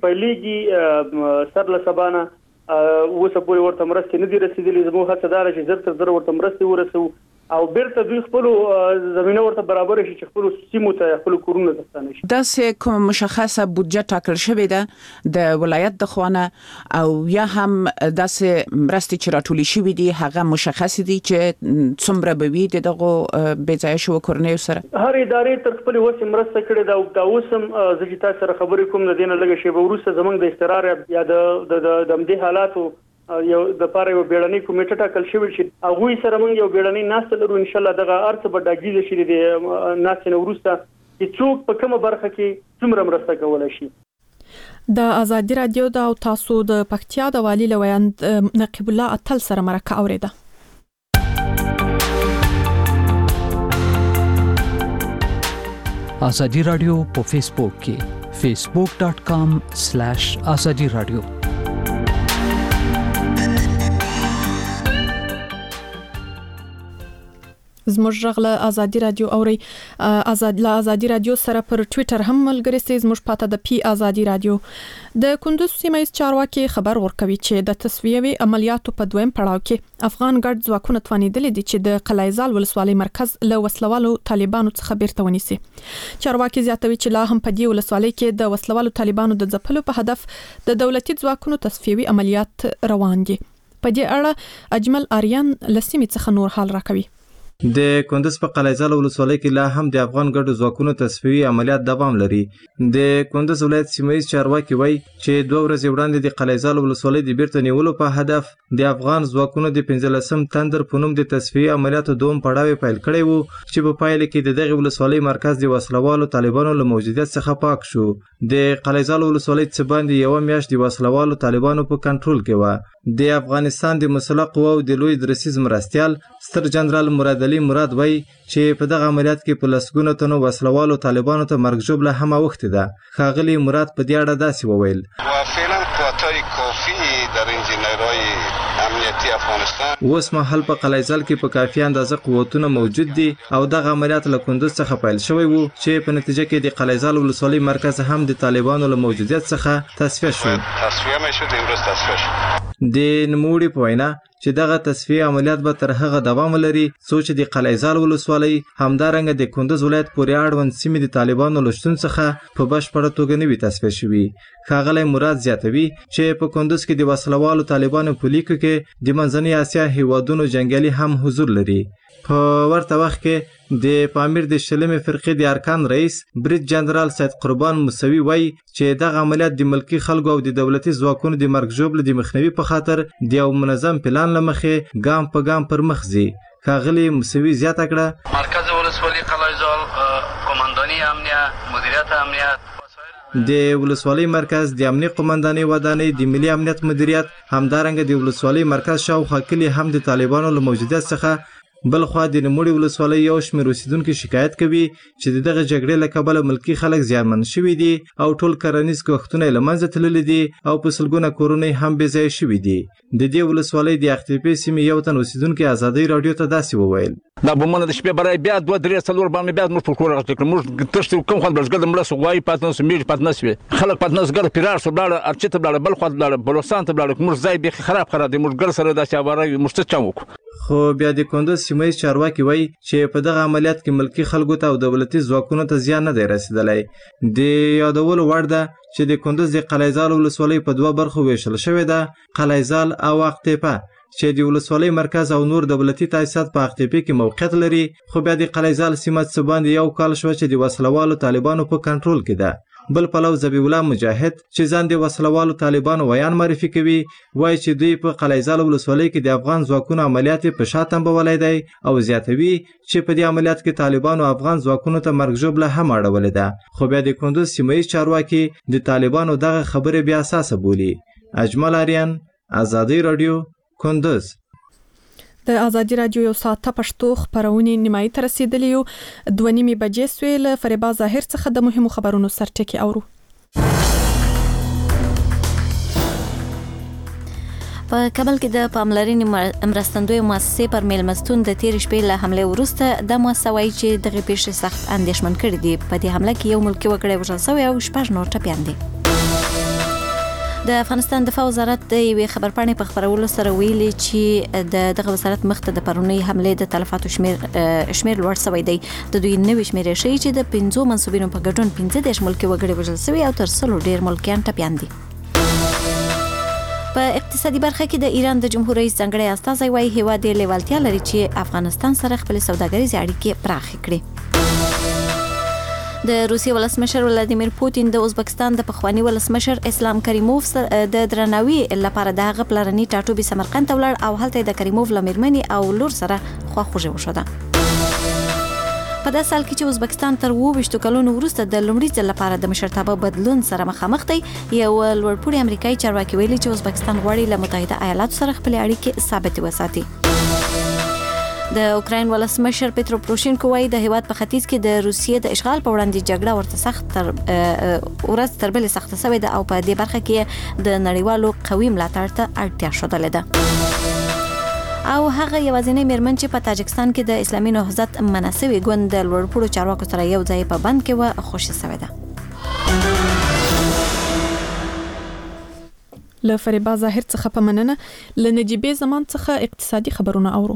Speaker 8: پیلېږي سر له سبانه اوسه پورې ورته مرستې نه دي رسیدلې. زموږ هڅه دا ده چې زر تر زر ورته مرستې ورسوو او بیرته دوی خپل زمينه ورته برابر شي چې خپل سیمو ته خپل کورونه دستانه شي.
Speaker 16: داسې کوم مشخصه بودجه ټاکل شوې ده د ولایت د خوانه او یا هم داسې مرستې چې راټولې شوې دي هغه مشخص دي چې څومره به وي دغه بې ځای شو کورنیو سره؟
Speaker 8: هر ادارې تر خپل وسه مرسته کړې ده او دا اوسم چې تاسو سره خبرې کوم د دینه لږه شی به ورسته زمنګ د استقرار یا د دې حالاتو یو د پاره یو بیړنی کمیټه ټاکل شوی چې هغه سره موږ یو بیړنی ناست لرو ان شاء الله دغه ارث به داګیز شي د ناست نو ورسته چې څوک په کومه برخه کې څومره مرسته کولای شي.
Speaker 1: د ازادي رادیو د تاسو د پکتیا د والی لویاند نقیب الله اتل سره مرکه اوریده.
Speaker 17: ازادي رادیو په فیسبوک کې facebook.com/azadi radio
Speaker 1: زموږ غږ له ازادي رادیو اوري ازادي رادیو سره پر ټوئیټر هم ملګری سي. زموږ پاته د پی ازادي رادیو د کندوز سیمه چارواکي خبر ورکوي چې د تسویوي عملیاتو په دویم پړاو کې افغان ګډ ځواکونه توانیدل دي چې د قلعهزال ولسوالۍ مرکز له وسلوالو طالبانو څخه بیرته ونیسي. چارواکي زیاتوي چې لا هم په دې ولسوالۍ کې د وسلوالو طالبانو د ځپلو په هدف د دولتي ځواکونو تسویوي عملیات روان دي. په دې اړه اجمل آریان لسیمې څخه نور حال راکوي.
Speaker 6: د کندز په قلعهزال ولسوالۍ کې لا هم د افغان ګډو ځواکونو تسویوي عملیات دوام لري. د کندز ولایت سیمایي چارواکي وایي چې 2 ورځې وړاندې د قلعهزال ولسوالۍ د بیرته نیولو په هدف د افغان ځواکونو د 15 تندر په نوم د تسویوي عملیاتو دوم پړاو پیل کړی وو چې په پایله کې د دغه ولسوالۍ مرکز د وسلوالو طالبانو له موجودیت څخه پاک شو. د قلعهزال ولسوالۍ څخه باندې یو میاشت د وسلوالو طالبانو په کنټرول کې و. د افغانستان د مسلح قواو د لوی درسیز مرستيال ستر جنرال مراد علي مراد وایي چې په دغه عملیات کې په لسګونو تنو وسلوالو طالبانو ته مرګ ژوبله هم وخت ده. ښاغلي مراد په دې اړه داسې وویل:
Speaker 5: فعلا قوتای کافی در انجینرهای امنیتی افغانستان
Speaker 6: اوس مهال په قلعهزال کې په کافي اندازه قوتونه موجود دي او دغه عملیات له کندوز څخه پیل شوی وو چې په نتیجه کې د قلعهزال ولسوالۍ مرکز هم د طالبانو له موجودیت څخه تصفیه شو. د نموړي په وینا چې دغه تصفیه عملیات به تر هغه دوام لري څو چې د قلعهزال ولسوالۍ همدارنګه د کندوز ولایت پورې اړوند سیمې د طالبانو له شتون څخه په بشپړه توګه نوي تصفیه شوي. ښاغلی مراد زیاتوي چې په کندوز کې د وسلوالو طالبانو په لیکو کې د منځنۍ اسیا هیوادونو جنګیالي هم حضور لري. په ورته وخت کې د پامیر د شلمې فرقې د ارکان رئیس بریټ جنرال سید قربان موسوي وایي چې دغه عملیات د ملکی خلکو او د دولتي ځواکونو د مرګ ژوبلې د مخنیوي په خاطر د یو منظم پلان له مخې ګام په ګام پر مخ ځي. ښاغلي موسوي زیاته کړه:
Speaker 18: مرکز ولسوالۍ قلعهزال قومانداني امنیت مدیریت امنیت
Speaker 6: د ولسوالۍ مرکز د امنیت قومندانۍ ودانۍ د ملي امنیت مدیریت همدارنګه د ولسوالۍ مرکز شاوخوا کلي هم د طالبانو له موجودیت څخه بل خو د نموړي ولسوالۍ یو شمېر اوسیدونکو شکایت کوي چې دغه جګړې له کبله ملکی خلک زیانمن شوي دي او ټول کرنیز کوښښونه له منځه تللي دي او په سلګونه کورونه هم بې ځایه شوي دي. د دې ولسوالۍ د اختیپې سیمې یو تن اوسیدونکي ازادۍ راډیو ته داسې وویل:
Speaker 19: دا بمونه د شپې برای بیا 2-3 باندې بیا موږ فولکلور راټول کړو. موږ تشت کوم خو بلځګر د مړه سوغوي پاتنه سمېږي پاتنه سوي خلک پاتنه زګر پیرار سو بلاړه ارچته بلاړه بل خو بلاړه بلوستان ته بلاړه موږ ځای به خراب دي. موږ ګر سره د شاواره موږ چموک.
Speaker 6: خو بیا د کندوز سیمه چارواکي وایي چې په دغه عملیات کې ملکی خلکو ته او دولتي ځواکونو ته زیان نه دی رسیدلی. د یادولو وړ ده چې د کندوز د قلعه‌زال ولسوالۍ په 2 برخو ویشل شوې ده: قلعه‌زال او اختیپه، چې د ولسوالۍ مرکز او نور دولتي تاسیسات په اختیپې کې موقعیت لري. خو بیا د قلعه‌زال سیمه څه باندې یو کال شو چې د وسلوالو طالبانو په کنټرول کې ده. بل پلو ذبیح الله مجاهد چې ځان د وسلوالو طالبانو ویان معرفي کوي وایي چې دوی په قلعه‌زال ولسوالۍ کې د افغان ځواکونو عملیات په شا تنبولی دی او زیاتوي چې په دې عملیات کې طالبانو افغان ځواکونو ته مرګ ژوبله هم اړولې ده. خو بیا د کندوز سیمه چارواکي د طالبانو دغه خبرې بیا اساسه بولي. اجمل آریان، ازادي راډیو، کندوز.
Speaker 1: د ازادي راډیو یو ساعت پښتو خبرونه نیمایي تر رسیدلې یو 2:30 بجې سویل فریبا ظاهر څخه د مهمو خبرونو سرټکی اورو.
Speaker 3: په کابل کې د پاملرنې مرستندوی مؤسسې پر میلمستون د تیر شپې له حمله وروسته د مؤسسه وايي چې دغه پیښې سخت اندېښمن کړي دي. په دې حمله کې یو ملکی وګړی وژل شوی او 6 نور ټپیان دي. د افغانستان دفاع وزارت د یوې خبرپاڼې په خبرولو سره ویلي چې دغه وزارت مخته د پرونی حمله د تلفاتو شمیر لوړ شوی دی. د دوی نوې شمیر شي چې د 5 منسوبینو په ګډون 15 ملکی وګړي وژل شوی او تر 100 ډیر ملکیان ټپیان دي. په اقتصادي برخه کې د ایران د جمهور رئیس ځانګړی استازی وايي هیواد یې لیوالتیا لري چې افغانستان سره خپل سوداګریزې اړیکې پراخې کړي. د روسیې ولسمشر ولادیمیر پوتین د ازبکستان د پخوانی ولسمشر اسلام کریموف د درناوي لپاره د هغه پلرني ټاټوبي سمرقند ته ولاړ او هلته د کریموف لمرمنې او لور سره خواخوږي وشوه. په داسې حال کې چې ازبکستان تر 22 کلونو وروسته د لومړي ځل لپاره د مشرتابه بدلون سره مخامخ دی، یو لوړپوړي امریکایي چارواکي ویلي چې ازبکستان غواړي له متحده ایالاتو سره خپل اړیکې ثابت وساتي. د اوکراین ولسمشر پترو پروشینکو وايي د هیواد په ختیځ کې د روسیې د اشغال په وړاندې جګړه ورته سخت ورځ تر بلې سخته شوې ده او په دې برخه کې د نړیوالو قوي ملاتړ ته اړتیا شوه ده. او هغه یوازینی میرمن چې په تاجکستان کې د اسلامي نهضت مناسوي ګوند د لوړپوړو چارواکو سره یو ځای په بند کې و خوشی شوې ده.
Speaker 1: له فریبا ظاهر څخه په مننه. له نجیبې زمان څخه اقتصادي خبرونه اورو.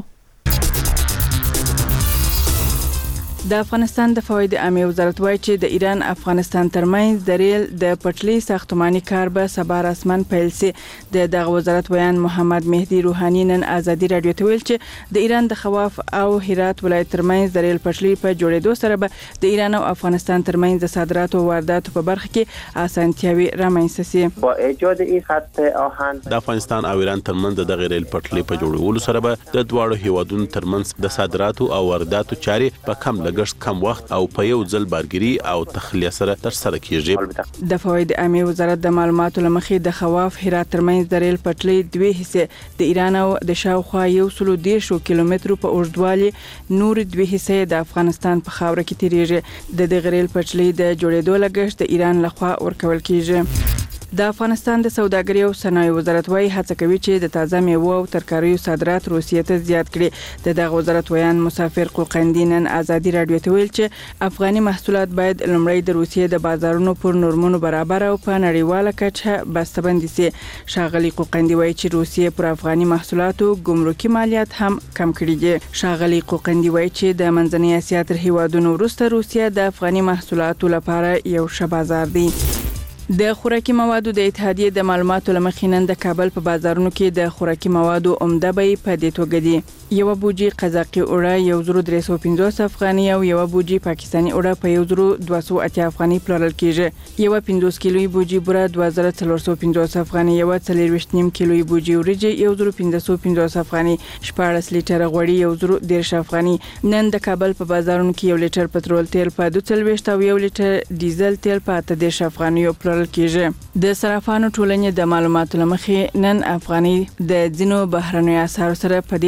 Speaker 20: د افغانستان د فواید عامه وزارت وايي چې د ایران افغانستان ترمنځ د ریل د پټلۍ ساختماني کار به سبا رسمن پیل شي. د وزارت ویان محمد مهدی روحانی نن ازادي راډیو ته ویل چې د ایران د خواف او هرات ولایت ترمنځ د ریل پټلۍ په جوړېدو سره به د ایران او افغانستان ترمنځ د صادراتو او وارداتو په برخه کې اسانتیاوي رامنځته شي.
Speaker 21: با ایجاد این خط آهن
Speaker 22: د افغانستان او ایران ترمنځ د ریل پټلۍ په جوړولو سره به د دواړو هیوادونو ترمنځ د صادراتو او وارداتو چارې په کم کم وخت او په یو ځل بارګری او تخلیه سره تر سره کیږي.
Speaker 20: د فواید عامه وزارت د معلوماتو لمخې د خواف هرات ترمنځ د ریل پټلۍ دوه حصے د ایران او د شاوخوا 110 کیلومترو په اوږدوالي نور دوه حصے د افغانستان په خاوره کې تیریږي. د دغه ریل پټلۍ د جوړېدو لګښت د ایران لخوا ورکول کیږي. د افغانستان د سوداګرۍ او صنایع وزارت وايي هڅه کوي چې د تازه میوه او ترکاریو صادرات روسیې ته زیات کړي. د وزارت ویان مسافر قلقندی نن ازادي راډیو ته ویل چې افغاني محصولات باید لومړی د روسیې د بازارونو پر نورمونو برابر او په نړیواله کچه بسته‌بندي شي. ښاغلي قلقندی وايي چې روسیې پر افغاني محصولاتو ګمرکي مالیات هم کم کړي دي. ښاغلي قلقندی وايي چې د منځنۍ اسیا تر هیوادونو وروسته روسیې د افغاني محصولاتو لپاره یو ښه بازار دی. د خوراکي موادو د اتحادیې د معلوماتو لمخې نن د کابل په بازارونو کې د خوراکي موادو عمده بیې په دې توګه دي: یو بوجي قزاقي اوړه 1350 افغاني او یو بوجي پاکستاني اوړه په 1280 افغاني پلورل کیږي. یو 50 کیلویي بوجي بوره 2450 افغاني، یو 40 کیلویي بوجي وریجې 1550 افغاني، 14 لیټر غوړي 10 افغاني. نن د کابل په بازارونو کې 1 لیټر پټرول تیل په 240 او 1 لیټر ډیزل تیل په 10 افغاني کیږي. د صرافانو ټولنې د معلوماتو لمخې نن افغاني د ځینو بهرنیو اسعارو سره په دې توګه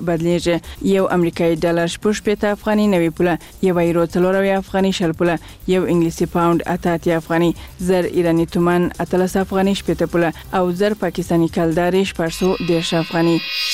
Speaker 20: بدلیږي. یو امریکایي ډالر 85 افغاني 90 پوله، یو یورو 3 افغاني 60 پوله، یو انګلیسي پاوند 88 افغاني، زر ایرانی تومان 13 افغاني 80 پوله او زر پاکستانی کلداري 410 افغاني.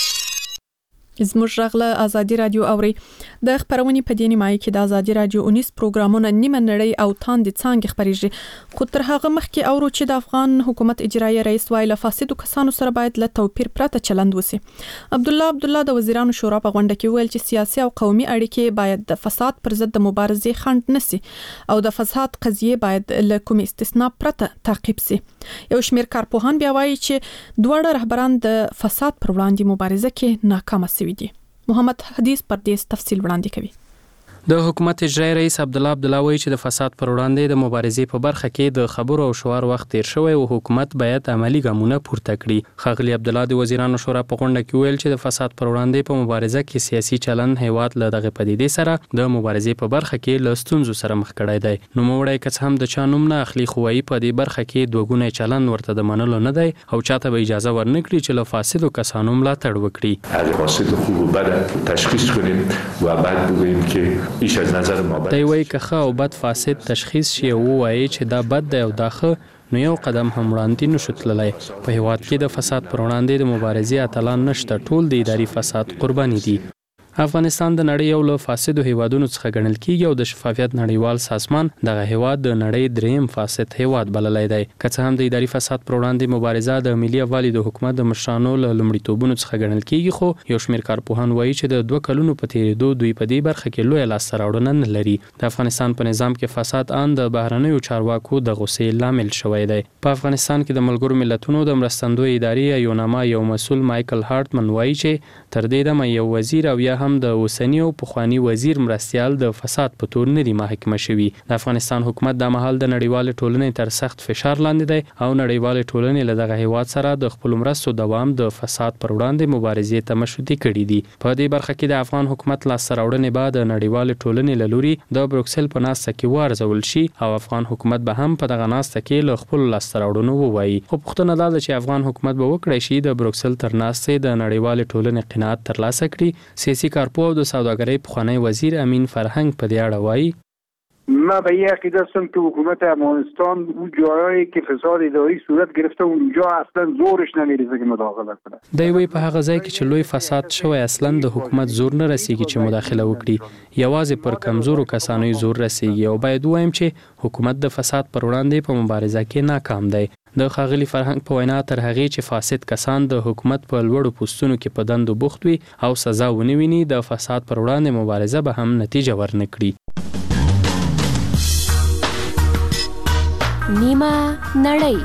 Speaker 1: زموږ غږ ازادي رادیو اوري د خبرونې په دې نیمایي کې د ازادي رادیو 19 پروګرامونه نیمه نړۍ او تاند څنګه خبريږي. خو تر هغه مخکې اورو چې د افغان حکومت اجرایي رئیس وایي فاسدو کسانو سره باید له توپیر پرته چلند وسی. عبد الله د وزیرانو شورا په غونډه کې ویل چې سیاسي او قومي اړیکې باید د فساد پر ضد د مبارزې خنډ نسی او د فساد قضیه باید له کوم استثناء پرته تعقیب سي. یو شمېر کارپوهان بیا وایي چې دواړه رهبران د فساد پر وړاندې مبارزه کې ناکام سوي دي. محمد حدیث پردیس تفصیل وړاندې کوي.
Speaker 10: د حکومت اجرایی رئیس عبد الله وایي چې د فساد پر وړاندې د مبارزې په برخه کې د خبرو او شوار وخت تیر شوی او حکومت باید عملی ګامونه پورته کړي. خاغلی عبد الله د وزیرانو شورا په غونډه کې ویل چې د فساد پر وړاندې په مبارزه کې سیاسي چلن هیواد له دغه پدیدې سره د مبارزې په برخه کې له ستونزو سره مخ کړی دی. نو موړی کس هم د چا نوم نه اخلي خو وايي په دې برخه کې دوګونه چلن ورته د منلو نه دی او چاته به اجازه ورنکړي چې له فاسدو کسانو ملاتړ وکړي.
Speaker 2: از فاسد خوب و بد تشخیص کنیم و بعد بگوییم که ایش از نظر
Speaker 10: دی وایي که ښه او بد فاسد تشخیص شي او وایي چې دا بد دی او دا ښه نو یو قدم هم وړاندې نشو تللی. په هیواد کې د فساد پر وړاندې د مبارزې اتلان نشته، ټول د اداري فساد قرباني دي. افغانستان د نړۍ یو له فاسدو هیوادونو څخه ګڼل کیږي او د شفافیت نړیوال سازمان دغه هیواد د نړۍ دریم فاسد هیواد بللی دی. که څه هم د اداري فساد پر وړاندې مبارزه د ملي یووالي د حکومت د مشرانو له لومړیتوبونو څخه ګڼل کیږي، خو یو شمېر کارپوهان وایي چې د 2 کلونو په تیریدو دوی په دې برخه کې لویه لاسته راوړنه نه لري. د افغانستان په نظام کې فساد ان د بهرنیو چارواکو د غوسې لامل شوی دی. په افغانستان کې د ملګرو ملتونو د مرستندوی ادارې یوناما یو مسؤل مایکل هارټمن وایي چې تر دې دمه یو وزیر او یا هم د اوسنی او پخوانی وزیر مرستیال د فساد په تور نه دي محاکمه شوي. د افغانستان حکومت د مهال د نړیوال ټولنې تر سخت فشار لاندې دی او نړیوال ټولنې له دغه هیواد سره د خپل مرستو دوام د فساد پر وړاندې مبارزې ته مشروطي کړي دي. په دې برخه کې د افغان حکومت لاسته راوړنې بعد د نړیوال ټولنې له لوري د بروکسل په ناسته کې وارزول شي او افغان حکومت به هم په دغه ناسته کې له خپل لاسته راوړنو ووایي. خو پوښتنه دا ده چې افغان حکومت به وکړي شي د بروکسل تر ناستې د نړیوال ټولنې قناعت ترلاسه کړي. سیاسي کارپوه او د سوداګرۍ پخوانی وزیر امین فرهنگ په دې اړه وایي
Speaker 12: من به این عقیده هستم که حکومت افغانستان اون جاهایی که فساد اداری صورت گرفته اونجا اصلا زورش نمیرسه که مداخله کنه.
Speaker 10: دی وی په هغه ځای کې چې لوی فساد شوی اصلا د حکومت زور نه رسیږي چې مداخله وکړي، یوازې پر کمزورو کسانو زور رسیږي او باید وایم چې حکومت د فساد پر وړاندې په مبارزه کې ناکام دی. د خاغلی فرهنگ په وینا تر هغه چې فاسد کسان د حکومت په لوړو پوستونو کې په دندو بوخت وي او سزا ونه ویني، د فساد پر وړاندې مبارزه به هم نتیجه ورنکړي.
Speaker 4: نیمه نړۍ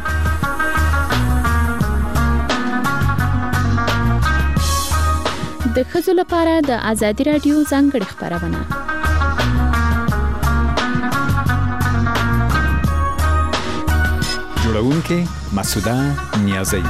Speaker 4: د ښځو لپاره د ازادي رادیو ځانګړې خبرونه.
Speaker 17: جوړونکې مسعوده نیازی.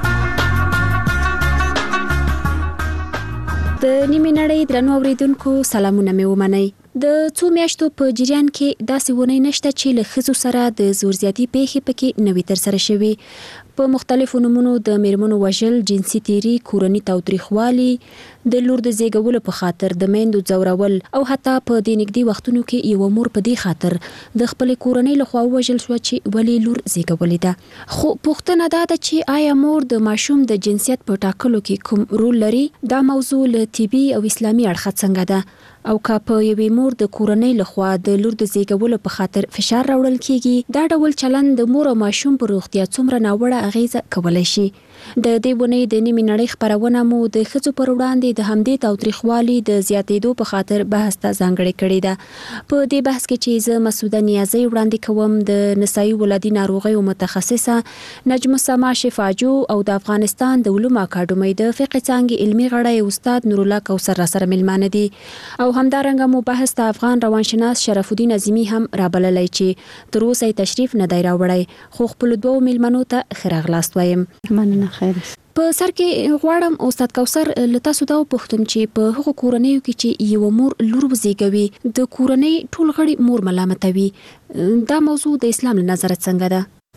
Speaker 4: د نیمه نړۍ درنو اوریدونکو سلامونه مې ومنئ. د څو میاشتو په جریان کې داسې ونې نشته چې له ښځو سره د زور زیاتي پیښې پکې نه وي ترسره شوي. په مختلفو نومونو د میرمنو وژل، جنسي تیري، کورني تاوتریخوالي، د لور د زیږولو په خاطر د میندو ځورول او حتی په دې نږدې وختونو کې یو مور په دې خاطر د خپلې کورنۍ لخوا وژل شوه چې ولې لور زیږولې ده. خو پوښتنه دا ده چې آیا مور د ماشوم د جنسیت په ټاکلو کې کوم رول لري؟ دا موضوع له طبي او اسلامي اړخه څنګه ده؟ او که په یوې مور د کورنۍ لخوا د لور د زیږولو په خاطر فشار راوړل کیږي، دا ډول چلند د مور او ماشوم په روغتیا څومره ناوړه اغیزه کولی شي؟ د دې ونې د نیمې نړۍ خبرونه مو د ښځو پر وړاندې د همدې تاوتریخوالي د زیاتېدو په خاطر بحث ته ځانګړې کړې ده. په دې بحث کې چې زه مسعوده نیازی وړاندې کوم، د نسایي ولادي ناروغیو متخصصه نجم السما شفاجو او د افغانستان د علومو اکاډمۍ د فقه څانګې علمي غړی استاد نور الله کوثر راسره ملمانه دي. او همدارنګه مو بحث د افغان روانشناس شرف الدین عظیمی هم رابللی چې تر اوسه تشریف نه دی راوړی، خو خپل دوه ملمنو ته ښه راغلاست وایم.
Speaker 3: مننه. خیر.
Speaker 4: په سر کې غواړم استاد کوثر له تاسو دا وپوښتم چې په هغو کورنیو کې چې یو مور لور وزیږوي، د کورنۍ ټول غړي مور ملامتوي، دا موضوع د اسلام له نظره څنګه ده؟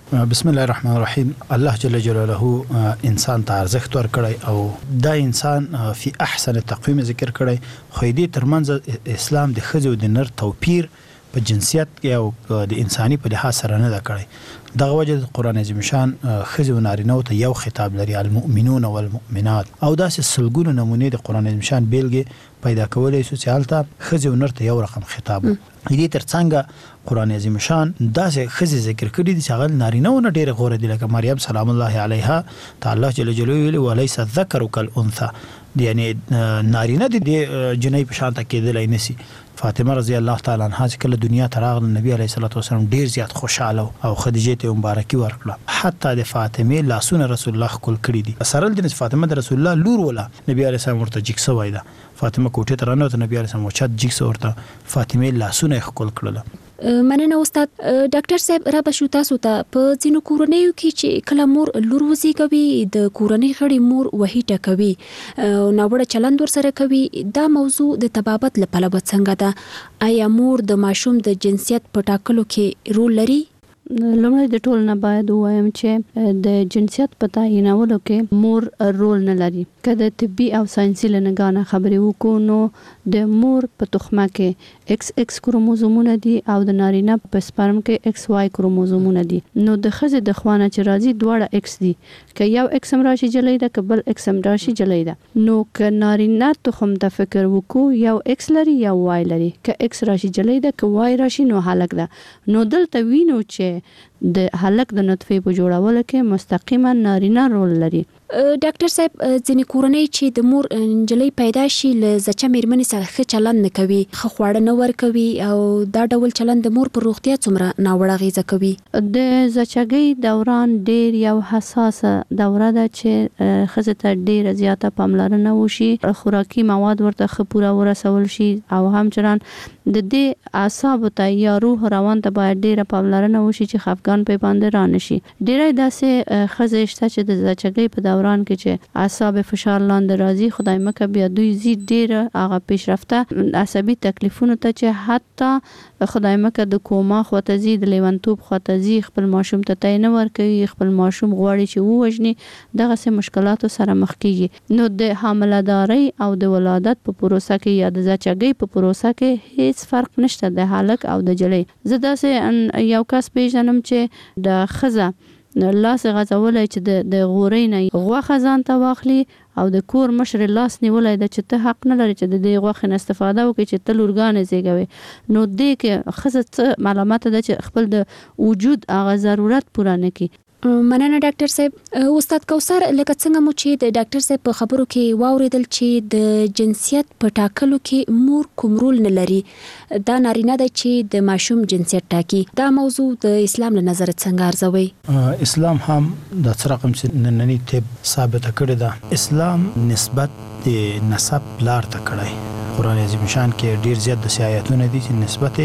Speaker 9: بسم الله الرحمن الرحیم. الله جل جلاله انسان ته ارزښت ورکړی او دا انسان فی احسن تقویم ذکر کړی. خو دې ترمنځ اسلام د ښځې او د نر توپیر په جنسیت کې او د انساني په لحاظ سره نه دا کړی. دغه وجه د قران عظیم شان ښځې او نارینه ته یو خطاب لري، المؤمنون والمؤمنات، او داسې سلګونه نمونې د قران عظیم شان بیلګې پیدا کولای شو چې حالته ښځې او نر ته یو رقم خطاب دې ترڅنګ قران عظیم شان داسې ښځې ذکر کړي دي چې هغه نارینه او نه ډېر غوړه دي، لکه مریم سلام الله علیها تعالی جل جلاله ویلي ولیس الذکر کالانثى، یعنی نارینه د جنۍ په شان کېدلای نشي. فاطمه رضی الله تعالی عنها چې کله دنیا ته راغله نبی علیه الصلاه والسلام ډیر زیات خوشاله او خدیجه ته مبارکي ورکړه. حتی د فاطمه لاسونه رسول الله خپل کړی دي. سره د فاطمه د رسول الله لور ولا نبی علیه السلام ورته جکسه وایدا. فاطمه کوټه ته رانه ته نبی علیه السلام وچات جکسه ورته فاطمه لاسونه خپل کړل.
Speaker 4: مننه استاد. ډاکټر صاحب را بشو تاسو ته په ځینو کورنیو کې چې کله مور لور وزي کوي د کورنۍ غړي مور وਹੀ ټکوي نو وړ چلند ور سره کوي، دا موضوع د تبابت لپاره څنګه ده؟ آیا مور د ماشوم د جنسیت په ټاکلو کې رول لري؟
Speaker 11: لومړی د ټول نه باید وایم چې د جنسیت په تعیینولو کې مور رول نه لري. که د طبي او ساينسي لنګانه خبرې وکړو نو د مور په تخمه کې XX کروموزومونه دي او د نارینه په سپرم کې XY کروموزومونه دي. نو د ښځې د خوانه چې راځي دواړه X دي، که یو X هم راشي جلۍ ده، که بل X هم راشي جلۍ ده. نو که نارینه تخم ته فکر وکړو یو X لري یو Y لري، که X راشي جلۍ ده، که Y راشي نو هلک ده. نو دلته وینو چې د هلک د نطفه په جوړولو کې مستقیما نارینه رول لري.
Speaker 4: ډاکټر صاحب ځینې کورنۍ چې د مور نجلۍ پیدا شي له زچه میرمنې سره ښه چلند نه کوي، ښه خواړه نه ورکوي او دا ډول چلند د مور پر روغتیا څومره ناوړه اغیزه کوي؟ د زچګۍ دوران ډیر یو حساسه دوره ده چې ښځې ته ډیره زیاته پاملرنه وشي، خوراکي مواد ورته ښه پوره ورسول شي او همچنان د دې اعصابو ته یا روح روان ته باید ډیره پاملرنه وشي چې خفګان په باندې را نشي. ډیره داسې ښځې شته چې د زچګۍ په دوران کې چې اعصاب فشار لاندې راځي، خدای مکه بیا دوی زی ډیره هغه پیشرفته عصبي تکلیفونو ته چې حتی خدای مکه د کوما خواته زی، د لیونتوب خواته زی، خپل ماشوم ته تای نه ورکوي، خپل ماشوم غواړي چې ووژني، دغه سه مشکلاتو سره مخ کیږي. نو د حامله‌دارۍ او د ولادت په پروسه کې یا د زچګۍ په پروسه کې هیڅ فرق نشته د هلک او د جلۍ. زه داسې یو کس پیژنم چې د ښځه لاس غځولای چې د غوري نه غوښه ځان ته واخلي او د کور مشر لاس نیولای د چې ته حق نه لري چې د دې غوښه نه استفاده وکړي چې ته لورګانې زیږوي. نو دې کې ښځه معلومات ده چې خپل د وجود هغه ضرورت پوره نه کړي. مننه ډاکټر صاحب. استاد کوثر لکه څنګه مو چې د ډاکټر صاحب په خبرو کې واوریدل چې د جنسیت په ټاکلو کې مور کوم رول نه لري، دا نارینه ده چې د ماشوم جنسیت ټاکي، دا موضوع د اسلام له نظر څنګه ارزوي؟
Speaker 9: اسلام هم د څرقم چې نننی طب ثابت کړی ده، اسلام نسبت د نسب لار ته کړی. قران عظیم شان کې ډیر زیات د آیاتونه دي چې نسبت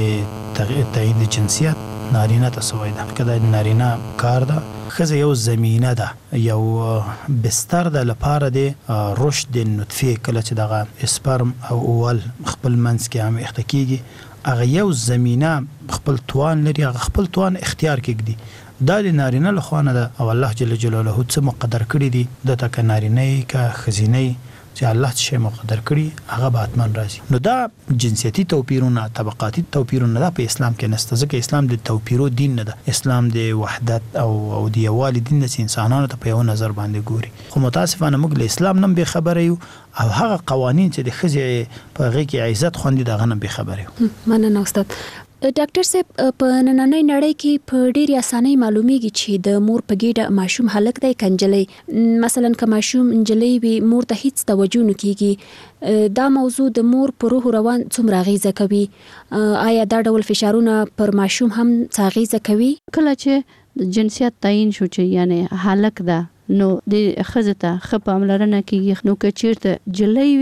Speaker 9: د تعیین جنسیت نارینه ته سوی ده. کله نارینه کار ده، ښځه یو زمینه ده، یو بستر ده لپاره د رشد د نطفه. کله چې دغه اسپرم او اول خپل منځ کې هم اخته کیږي، هغه یو زمینه خپل توان لري، هغه خپل توان اختیار کړي. دا د نارینه له خوا نه ده او الله جل جلاله څه مقدر کړی دي د تک نارینه کا خزینه چې الله څه مقدر کړی هغه به اتمن راځي. نو دا جنسیتي توپیرونه، طبقاتي توپیرونه دا په اسلام کې نشته، ځکه اسلام د توپیرو دین نه ده. اسلام د وحدت او د یووالي دین نه، انسانانو ته په یو نظر باندې ګوري. خو متاسفانه موږ له اسلام نه به خبره یو او هغه قوانین چې د ښځې په هغه کې عزت خوندي دغه نه به خبره یو.
Speaker 4: مننه استاد. ډاکټر صاحب په نننۍ نړۍ کې په ډېرې اسانۍ معلومیږي چې د مور په ګېډه ماشوم هلک دی که نجلۍ. مثلا که ماشوم نجلۍ وي مور ته هیڅ توجه نه کیږي. دا موضوع د مور په روح روان څومره اغیزه کوي؟ آیا دا ډول فشارونه پر ماشوم هم څه اغیزه کوي؟
Speaker 11: کله چې جنسیت تعیین شو چې یعنی هلک ده نو د ښځې ته ښه پاملرنه کیږي. نو که چیرته جلۍ وي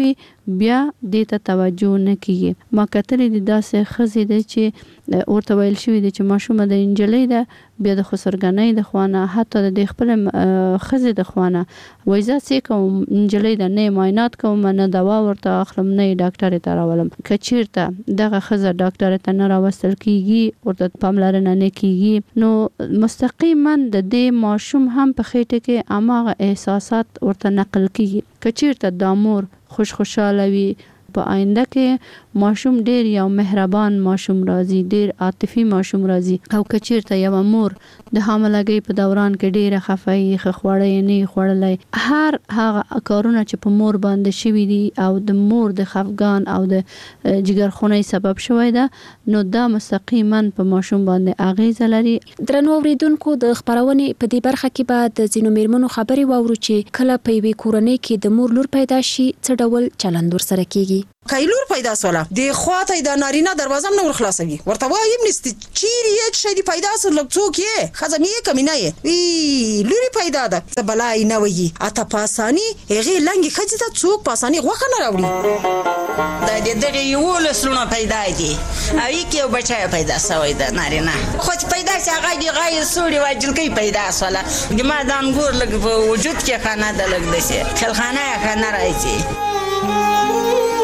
Speaker 11: بیا دې ته توجه نه کیږي. ما کتلې د داسې خزې د چې ورته ویل شوی د چې ماشومه د انجلۍ ده بیا د خسرګنۍ د خوانه حتی د خپل خزې د خوانه وایزه چې کوم انجلۍ د نه معاینات کوم نه دوا ورته اخلم نه ډاکټر ته راولم. کچیرته دغه خزه ډاکټر ته نه راوستل کیږي ورته پاملرنه نه کیږي نو مستقیما د دې ماشوم هم په خېټه کې اماغه احساسات ورته نقل کیږي. کچیرته د مور خوشاله وي په آینده کې ماشوم ډیر یو مهربان ماشوم راځي ډیر عاطفي ماشوم راځي او کچیرته یو مور د حاملګۍ په دوران کې ډیره خفای خخوړې نه خړلې هر هغه کارونه چې په مور باندې شوي دي او د مور د خفګان او د جګرخونۍ سبب شوی ده نو دا مستقیما په ماشوم باندې اغیز لري.
Speaker 4: درنو اوریدونکو د خبرونې په دې برخه کې به د ځینو میرمنو خبري واورو چې کله په وی کورنۍ کې د مور لور پیدا شي څه ډول چلند ور سره کیږي.
Speaker 13: کایلور پیدا سوله د خواته د نارینه دروازه نه ور خلاصوي ورته وایم نست چیرې یک شې دی پیدا سره څوک یې خزمې کمینه یې وی لوري پیدا ده بلای نه وي اته پاسانی هغه لنګي خځه ته څوک پاسانی غوخه نه راوړي دا دې یو لسلونه پیدا دي او یو بچای پیدا سوی ده نارینه خو پیدا شي هغه دی غای سوري واجل کی پیدا سوله جما دان ګور لګ وجود کې خانه ده لګ دشي خلخانه خانه راځي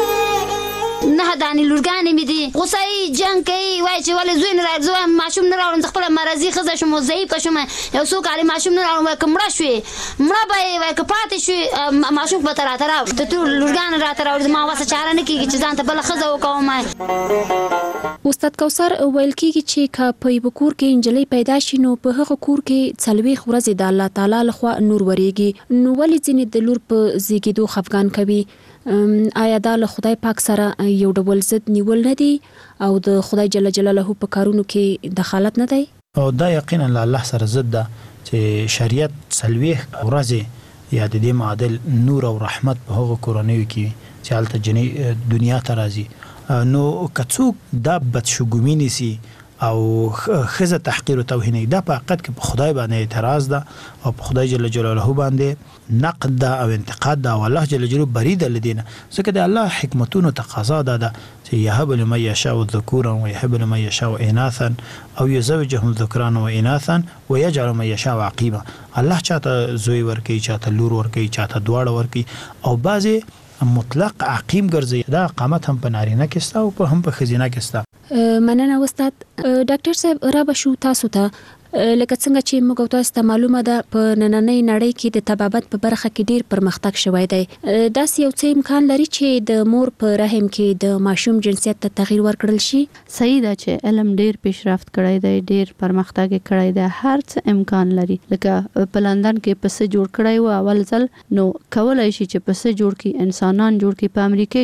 Speaker 14: نه دانی لورګانې مې دي غوسه جنگ کوي وای چې ولې زوی نه راځم ماشوم نه راوړم خپل مرزي خزه شم ضعیف شم یو څوک علي ماشوم نه راوړم کومړه شوې مړه به وای کپاتې شوې ماشوم په تر ته ټول لورګان را تر ما واسه چاره نه کیږي چې ځان ته بل خزه وکوم.
Speaker 4: استاد کوثر ویل کیږي چې که په یو کور کې انجلۍ پیدا شي نو په هغه کور کې څلوي خورزي د الله تعالی لخوا نور وريږي نو ولې ځینې د لور په زیږیدو خفګان کوي آیا دا له خدای پاک سره یو ډول ضد نیول نه دی او د خدای جل جلاله په کارونو کې دخالت نه دی
Speaker 9: او دا یقینا له الله سره ضد ده چې شریعت سلويخ ورځي یا د دې معادل نور او رحمت په هغه کورنۍ کې چې حالت جنې دنیا ته راځي نو کڅوک دا بدشګومینی سي او خزه تحقیر او توهین دا په حقیقت کې په خدای باندې اعتراض ده او په خدای جل جلاله باندې نقد ده او انتقاد ده او الله جل جلاله برید لدينا ځکه د الله حکمتونو تقاضا ده چې يهب لمن يشاء ذكورا ويهب لمن يشاء اناثا او يزوجهم ذكرانا واناثا ويجعل من يشاء عقيما. الله چاته زوی ورکی چاته لور ورکی چاته دواړه ورکی او بعضی مطلق عقیم ګرځي دا قامت هم په نارینه کې ستا او په هم په خزینه کې ستا.
Speaker 4: مننه استاد. ډاکټر صاحب را بشو تاسو ته لکه څنګه چې موږ تاسو ته معلومه ده په نننۍ نړۍ کې د طبابت په برخه کې ډیر پرمختګ شوی دی دا یو څه امکان لري چې د مور په رحم کې د ماشوم جنسیت ته تغییر ورکړل شي.
Speaker 11: صحیح ده چې علم ډیر پیشرفت کړی دی ډیر پرمختګ کړی دی هر څه امکان لري لکه په لندن کې پس جوړ کړی و اول ځل نو کولای شي چې پس جوړ کی انسانان جوړ کی په امریکا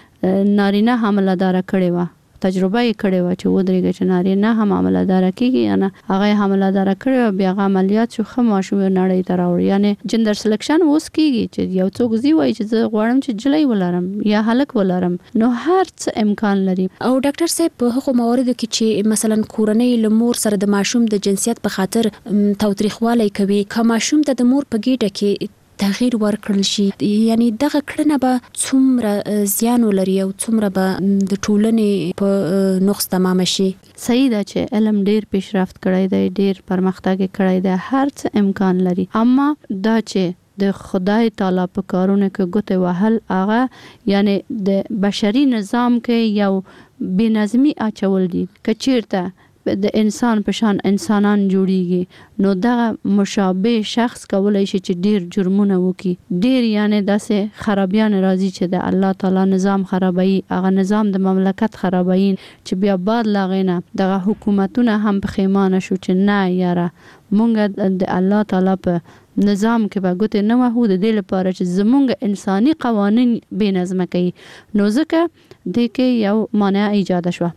Speaker 11: کې نارینه حامله دار کړي و تجربه یې کړې و چې ودرېږي چې نارینه هم حامله دار کیږي یعنی هغه حامله دار کړي بیا هغه عملیات شو خو ماشوم نړۍ ته راوړي یعنی جندر سلیکشن اوس کیږي چې یو څوک زی وای چې زه غواړم چې جلۍ ولرم یا هلک ولرم نو هر څه امکان لري.
Speaker 4: او ډاکټر صاحب په هغه مواردو کې چې مثلا کورنۍ لمور سره د ماشوم د جنسیت په خاطر توتریخوالی کوي که ماشوم ته د مور په ګیډه کې تغییر ورکړل شي یعنی دغه کړنه به څومره زیان ولري او څومره به د ټولنې په نقص تمام شي.
Speaker 11: صحیح ده چې علم ډیر پیشرفت کړی دی ډیر پرمختګ کړی دی هر څه امکان لري اما دا چې د خدای تعالی په کارونه کې ګوته وهل هغه یعنی د بشري نظام کې یو بنظمی اچول دي کچیرته د انسان په شان انسانان جوړیږي نو دا مشابه شخص کولای شي چې ډیر جرمونه وکي ډیر یعنی داسې خرابیان راځي چې د الله تعالی نظام خرابوي هغه نظام د مملکت خرابوي چې بیا بعد لاغینه دغه حکومتونه هم پخیمانه شو چې نه یاره مونږ د الله تعالی په نظام کې به ګوتې نه وهو د دې لپاره چې زمونږ انساني قوانین بې نظمه کوي نو ځکه دې کې یو مانع ایجاد شوه.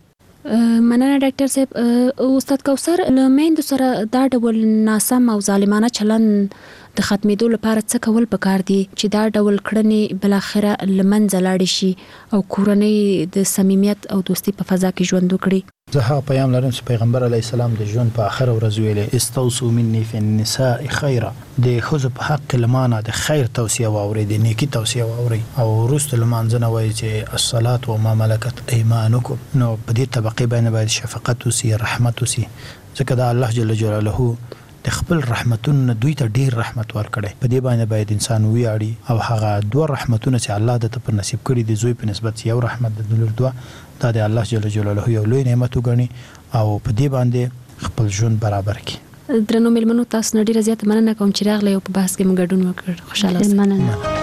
Speaker 4: مننه ډاکټر صاحب. استاد کوثر له میندو سره دا ډول ناسم او ظالمانه چلن د ختمېدو لپاره څه کول پکار دي چې دا ډول کړنې بل اخره لمنځه لاړ شي او کورنۍ د صمیمیت او دوستي په فضا کې ژوند وکړي؟
Speaker 9: زه هغه پیغام لرم چې پیغمبر علی السلام د ژوند په اخر ورځ ویلي استوصوا مني في النساء خيرا، د خزو په حق لمانه د خیر توصیه واوري، د نیکی توصیه واوري، او ورست لمانځنه وایي چې الصلاه وما ملكت ايمانكم. نو په دې طبقه باندې شفقت وسی، رحمت وسی، ځکه دا الله جل جلاله د خپل رحمتونو دوی ته ډیر رحمت ورکړي. په دې باندې باید انسان ویاړي او هغه دوه رحمتونه چې الله د ته په نصیب کړي د زوی په نسبت یو رحمت د نور دوه، دا د الله جل جلاله یو لوی نعمت وګڼي او په دې باندې خپل ژوند برابر کړي.
Speaker 4: درنو ملمنو، تاسو نه ډیره زیاته مننه کوم چې راغلی او په بحث کې موږ ګډون وکړ. خوشاله اوسئ. مننه.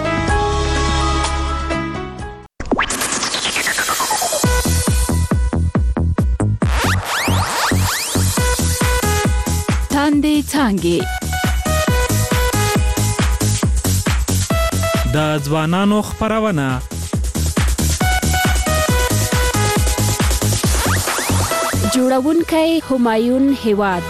Speaker 7: څانګې د ځوانانو خبرونه
Speaker 4: جوړونکی همایون هیواد.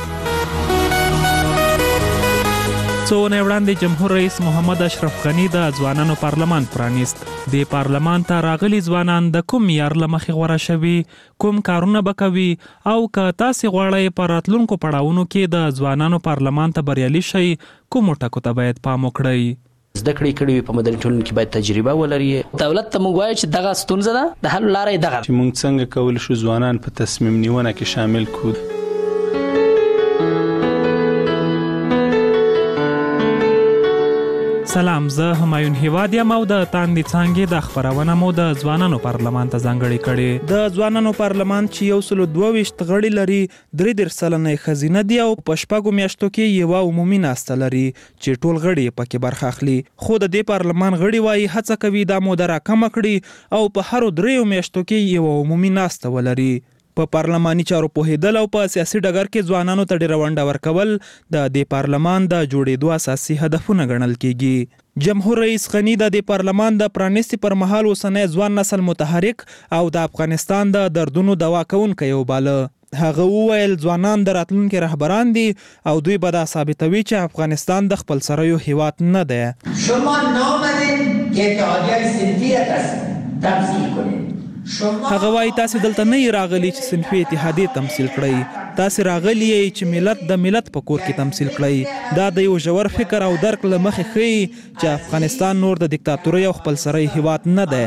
Speaker 7: څو ونه وړاندې جمهور رئیس محمد اشرف غنی د ځوانانو پارلمان پرانیست. د پارلمان ته راغلي ځوانان د کوم معیار له مخې غوره شوي، کوم کارونه به کوي، او که تاسې غواړئ په راتلونکو پړاوونو کې د ځوانانو پارلمان ته بریالي شئ، کومو ټکو ته باید پام وکړئ؟
Speaker 15: زده کړې کړې وي په مدني ټولنه کې باید تجربه ولري. دولت ته موږ وایو چې دغه ستونزه ده، د حل لاره یې دغه
Speaker 23: چې موږ څنګه کولی شو ځوانان په تصمیم نیونه کې شامل کړو.
Speaker 7: سلام، زه همایون هیواد یم او د تاندې څانګې د خبرونه مو د ځوانانو پارلمان ته ځانګړې کړې. د ځوانانو پارلمان چې 122 غړي لري، 33 سلنه ښځینه دي او په شپږو میاشتو کې یوه عمومي ناسته لري چې ټول غړي پکې برخه اخلي. خو د دې پارلمان غړي وایي هڅه کوي دا موده راکمه کړي او په هرو 3 میاشتو کې یوه عمومي ناسته ولري. په پارلماني چارو پوهېدل او په سیاسي ډګر کې ځوانانو ته ډېره ونډه ورکول د دې پارلمان د جوړېدو اساسي هدفونه ګڼل کېږي. جمهور رئیس غنی د دې پارلمان د پرانیستي پر مهال اوسنی ځوان نسل متحرک او د افغانستان د دردونو دوا کوونکی وباله. هغه وویل ځوانان د راتلونکي رهبران دي او دوی به دا ثابتوي چې افغانستان د خپل سرایو هیواد نه دی.
Speaker 24: شما نامدین که اتحادیه صنفی تمثیل کنید.
Speaker 7: هغه وایي تاسې دلته نه یې راغلي چې صنفي اتحادیې تمثیل کړئ، تاسې راغلي یې چې ملت د ملت په کور کې تمثیل کړئ. دا د یو ژور فکر او درک له مخې ښیي چې افغانستان نور د دیکتاتورۍ او خپلسرۍ هیواد نه دی.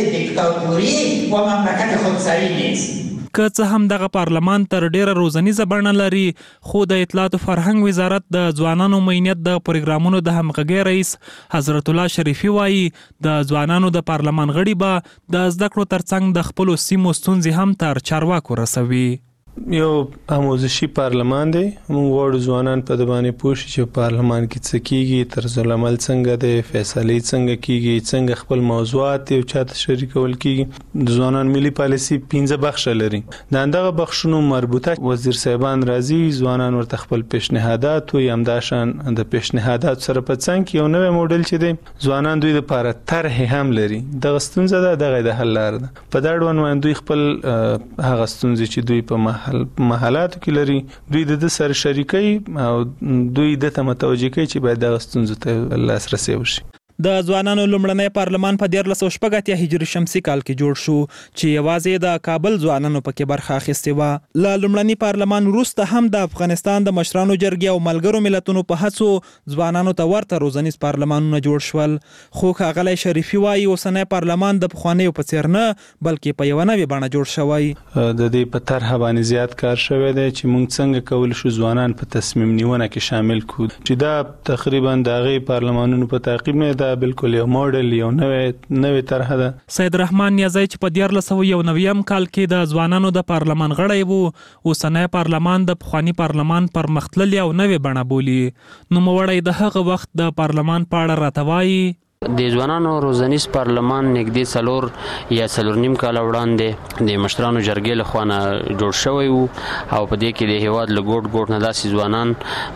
Speaker 7: که څه هم دغه پارلمان تر ډیره روزنیزه بڼه لري، خو د اطلاعات او فرهنګ وزارت د ځوانانو مینیت د پروګرامونو د همغږۍ رئیس حضرت الله شریفي وایي د ځوانانو د پارلمان غړي به د زده کړو ترڅنګ د خپلو سیمو ستونزې هم تر چارواکو رسوي.
Speaker 23: یو آموزشي پارلمان دی. موږ غواړو ځوانان په دې باندې پوه شي چې پارلمان کې څه کیږي، طرز العمل څنګه دی، فیصلې څنګه کیږي، څنګه خپل موضوعات یو چاته شریکول کیږي. د ځوانان ملي پالیسي 15 بخښه لري. د دغه بخښونو مربوطه وزیر صاحبان راځي، ځوانان ورته خپل پیشنهادات وي، همداشان د پیشنهادات سره په څنګ کې یو نوې موډل چې دی ځوانان دوی لپاره طرح هم لري. دغه ستونزه ده، دغه د حل لاره ده. په دا ډول باندې دوی خپل هغه ستونزې چې دوی په محلاتو کې لري، دوی د سره شریکي او دوی د متوجه کوي چې باید د ستونزو ته لاسرسي وشي.
Speaker 7: د ځوانانو لومړنی پارلمان په 1380 هجري شمسي کال کې جوړ شو چې یوازې د کابل ځوانانو پکې برخه اخیستې وه. له لومړني پارلمان وروسته هم د افغانستان د مشرانو جرګې او ملګرو ملتونو په هڅو ځوانانو ته ورته روزنیز پارلمانونه جوړ شول. خو ښاغلی شریفي وایي اوسنی پارلمان د پخوانیو په څیر نه بلکې په یوه نوې بڼه جوړ شوی.
Speaker 23: د دې په طرحه باندې زیات کار شوی دی چې موږ څنګه کولی شو ځوانان په تصمیم نیونه کې شامل کړو، چې دا تقریبا د هغې پارلمانونو په تعقیب نه، دا بالکل یو موډل، یو نوې طرحه ده.
Speaker 7: سید رحمان نیازی چې په 1391 کال کې د ځوانانو د پارلمان غړی وو، اوسنی پارلمان د پخواني پارلمان پرمختللې او نوې بڼه بولي. نوموړی د هغه وخت د پارلمان په اړه راته وایي
Speaker 25: د ځوانانو روزنیز پارلمان نږدې 4 یا 4.5 کال وړاندې د مشرانو جرګې له خوا نه جوړ شوی وو او په دې کې د هیواد له ګوټ نه داسې ځوانان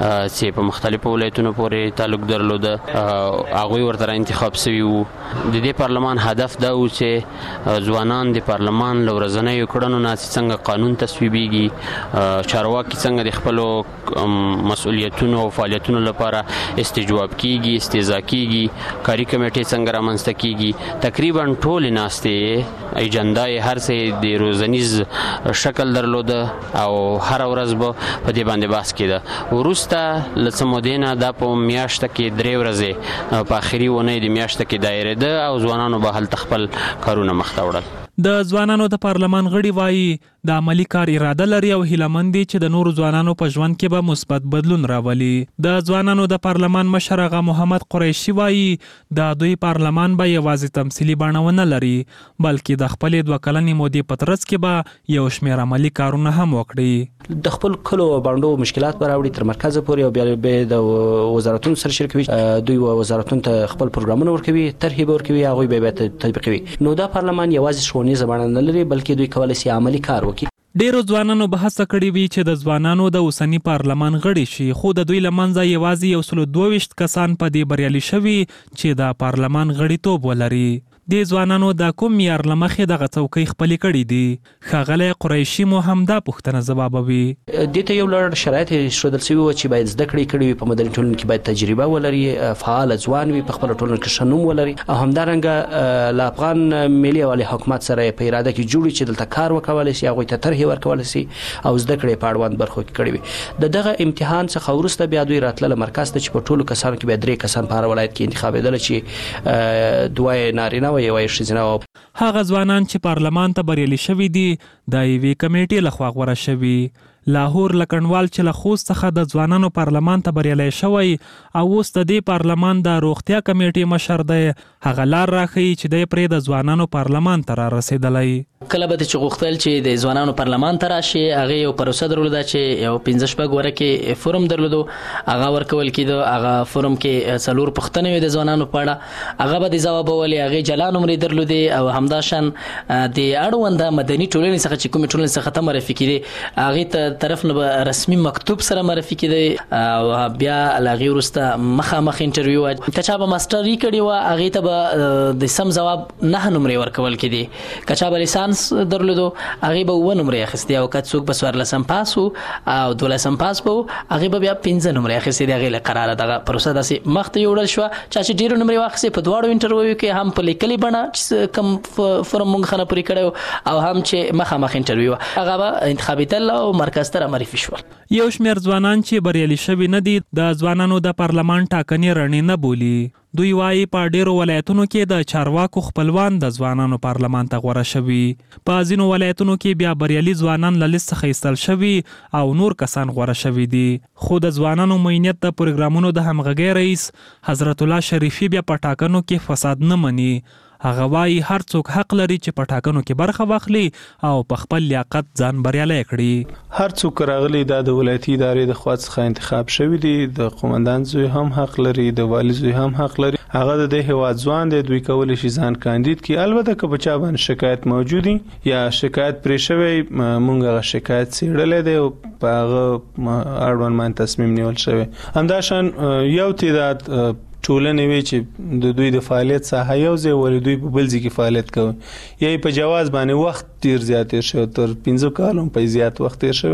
Speaker 25: چې په مختلفو ولایتونو پورې تعلق درلوده هغوی ورته انتخاب شوي وو. د دې پارلمان هدف دا و چې ځوانان د پارلمان له ورځنیو کړنو نه څنګه قانون تصویبیږي، چارواکي څنګه د خپلو مسؤلیتونو او فعالیتونو لپاره استجواب کیږي، استهزاء کیږي، کاری کمیټې څنګه رامنځته کیږي تقریبا ټول ناستې ایجنډا هر څه د روزنیز شکل درلوده او هر ورځ به په دې باندې بحث کېده. وروسته له څه مودې نه دا په میاشته کې 3 ورځې په آخري اونۍ د میاشته کې دایرېده او ځوانانو به هلته خپل کارونه مخته وړل.
Speaker 7: د ځوانانو د پارلمان غړي وایي د عملی کار اراده لري او هیلهمند دي چې د نورو ځوانانو په ژوند کې به مثبت بدلون راولي. د ځوانانو د پارلمان مشر آغا محمد قریشي وایي د دوی پارلمان به یوازې تمثیلي بڼه ونه لري بلکې د خپلې 2 کلنې مودې په ترڅ کې به یو شمېر عملی کارونه هم وکړي.
Speaker 15: د خپل کلو باندو مشکلات براوړي تر مرکز پورې او بیا د وزارتونو سره شریکوي. دوی وزارتونو ته خپل پروګرامونه ورکوي ترهیب ورکوي هغه به تطبیقوي. نو دا پارلمان یوازې شونې زبانه نه لري بلکې دوی کولای شي عملی کار وکړي.
Speaker 7: ډیرو ځوانانو به هڅه کړې وي چې د ځوانانو د اوسنی پارلمان غړي شي خو د دوی لمنځه یوازې 122 کسان په دې بریالي شوي چې د پارلمان غړیتوب ولري. د ځوانانو د کوم معیار لمخې دغه څوکۍ خپلې کړې دي. ښاغلی قریشي مو همدا پوښتنه ځوابوي.
Speaker 15: دې ته یو لړ شرایط ښودل شوي وو چې باید زده کړې کړې وي په مدني ټولنه کې باید تجربه ولري فعال ځوان وي په خپل ټولنه کې ښه نوم ولري او همدارنګه له افغان ملي والي حکومت سره په اراده کې جوړي چې دلته کار وکولای شي هغوی ته طرحې ورکولی شي او زده کړې په اړوند برخو کې کړې وي. د دغه امتحان څخه وروسته بیا دوی راتلله مرکز ته چې په ټولو کسانو کې بیا 3 کسان په هر ولایت کې انتخابېدله چې 2 نارینه او 1 ښځینه.
Speaker 7: هغه ځوانان چې پارلمان ته بریالي شوي دي د یوې کمیټې لخوا غوره شوي. لاهور لکنوال چې له خوست څخه د ځوانانو پارلمان ته بریالی شوی او اوس د دې پارلمان د روغتیا کمیټې مشر دی هغه لار راښیي چې دی پرې د ځوانانو پارلمان ته را رسېدلی.
Speaker 5: کله به چې غوښتل چې د ځوانانو پارلمان ته راشي هغه یو پروسه درلوده چې یو 15 وره کې فورم درلودو هغه ورکول کېدو. هغه فورم کې 4 پوښتنې وې د ځوانانو په اړه هغه به د ځوابولې هغې جلا نمرې درلودې او همداشان د اړونده مدني ټولنې څخه چې کومې ټولنې څخه ته معرفي کېدې هغې ته طرف نه به رسمي مکتوب سره معرفي کېدی او بیا له هغې وروسته مخامخ انټرویو وه. که چا به ماسټري کړې وه هغې ته به د سم ځواب 9 نمرې ورکول کېدې. که چا به لیسانس درلودو هغې به 7 نمرې اخیستې او که څوک به 14 پاس و او 12 پاس به و هغې به بیا 15 نمرې اخیستې. د هغې له قراره دغه پروسه داسې مخته یوړل شوه. چا چې ډېرو نمرې واخیستې په دواړو انټرویو کې هم په لیکلې بڼه چې کوم فورم موږ خانه پورې کړی او هم چې مخامخ انټرویو هغه به انتخابېدل او مرکز ته معرفي شول.
Speaker 7: یو شمېر ځوانان چې بریالي شوي نه دي د ځوانانو د پارلمان ټاکنې رڼې نه بولي. دوی وایي په ډیرو ولایتونو کې د چارواکو خپلوان د ځوانانو پارلمان ته غوره شوي. په ځینو ولایتونو کې بیا بریالي ځوانان له لیست څخه ایستل شوي او نور کسان غوره شوي دي. خو د ځوانانو معینیت د پروګرامونو د همغږۍ رئیس حضرت الله شریفي بیا په ټاکنو کې فساد نه مني. هغه وایي هر څوک حق لري چې په ټاکنو کې برخه واخلي او په خپل لیاقت ځان بریالی کړي.
Speaker 23: هر څوک راغلی د ولایتي ادارې د خوا څخه انتخاب شوی دی. د قومندان زوی هم حق لري د والی زوی هم حق لري. هغه د هیواد ځوان دی دوی کولی شي ځان کاندید کړي. البته که په چا باندې شکایت موجود یا شکایت پرې شوی مونږ هغه شکایت څېړلی دی او په هغه اړوند باندې تصمیم نیول شوی. همداشان یو تعداد ټولنې وی چې د دوی د فعالیت ساحه یو ځای ولې دوی په بل ځای کې فعالیت کوي یا په جواز باندې وخت ډیر زیات شو تر 15 کالو په زیات وخت شو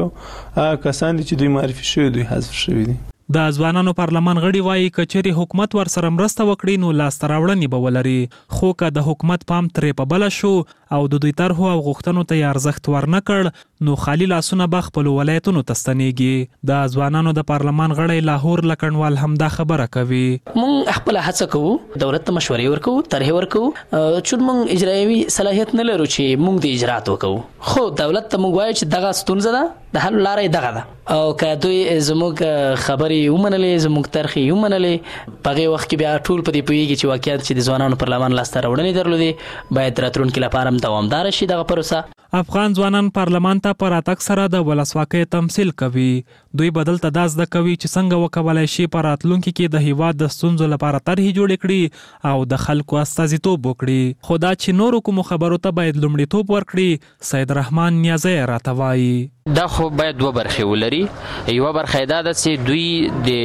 Speaker 23: کسان چې دوی معرفي شوی دوی حذف شوی دي.
Speaker 7: د ځوانانو پارلمان غړي وایي کچېرې حکومت ورسره مرسته وکړي نو لاسته راوړنې به ولري. خو که د حکومت پام ترې په بله شو او د دوی طرحو او غوښتنو ته یې ارزښت ورنه کړ نو خالي لاسونه به خپلو ولایتونو ته ستنېږي. د ځوانانو د پارلمان غړی لاهور لکنډوال همدا خبره کوي.
Speaker 5: موږ خپله هڅه کوو دولت ته مشورې ورکوو طرحې ورکوو چون موږ اجرایوي صلاحیت نه لرو چې موږ د اجرات وکوو خو دولت ته موږ وایو چې دغه ستونزه ده د حل لاره یې دغه ده او که دوی زموږ خبرې ومنلې زموږ طرحې ومنلې په هغې وخت کې بیا ټول په دې پوهېږي چې واقعیت چې د ځوانانو پارلمان لاسته راوړنې درلودې باید راتلونکي لپاره هم دوامداره شي دغه پروسه.
Speaker 7: افغان ځوانان پارلمان ته په راتګ سره د ولسواکۍ تمثیل کوي. دوی بدل ته دا زده کوي چې څنګه وکولای شي په راتلونکي کې د هیواد د ستونزو لپاره طرحې جوړې کړي او د خلکو استازیتوب وکړي. خو دا چې نورو کومو خبرو ته باید لومړیتوب ورکړي سید رحمان نیازی راته وایي.
Speaker 25: دا خو باید 2 برخې ولري. یوه برخه دا ده چې دوی د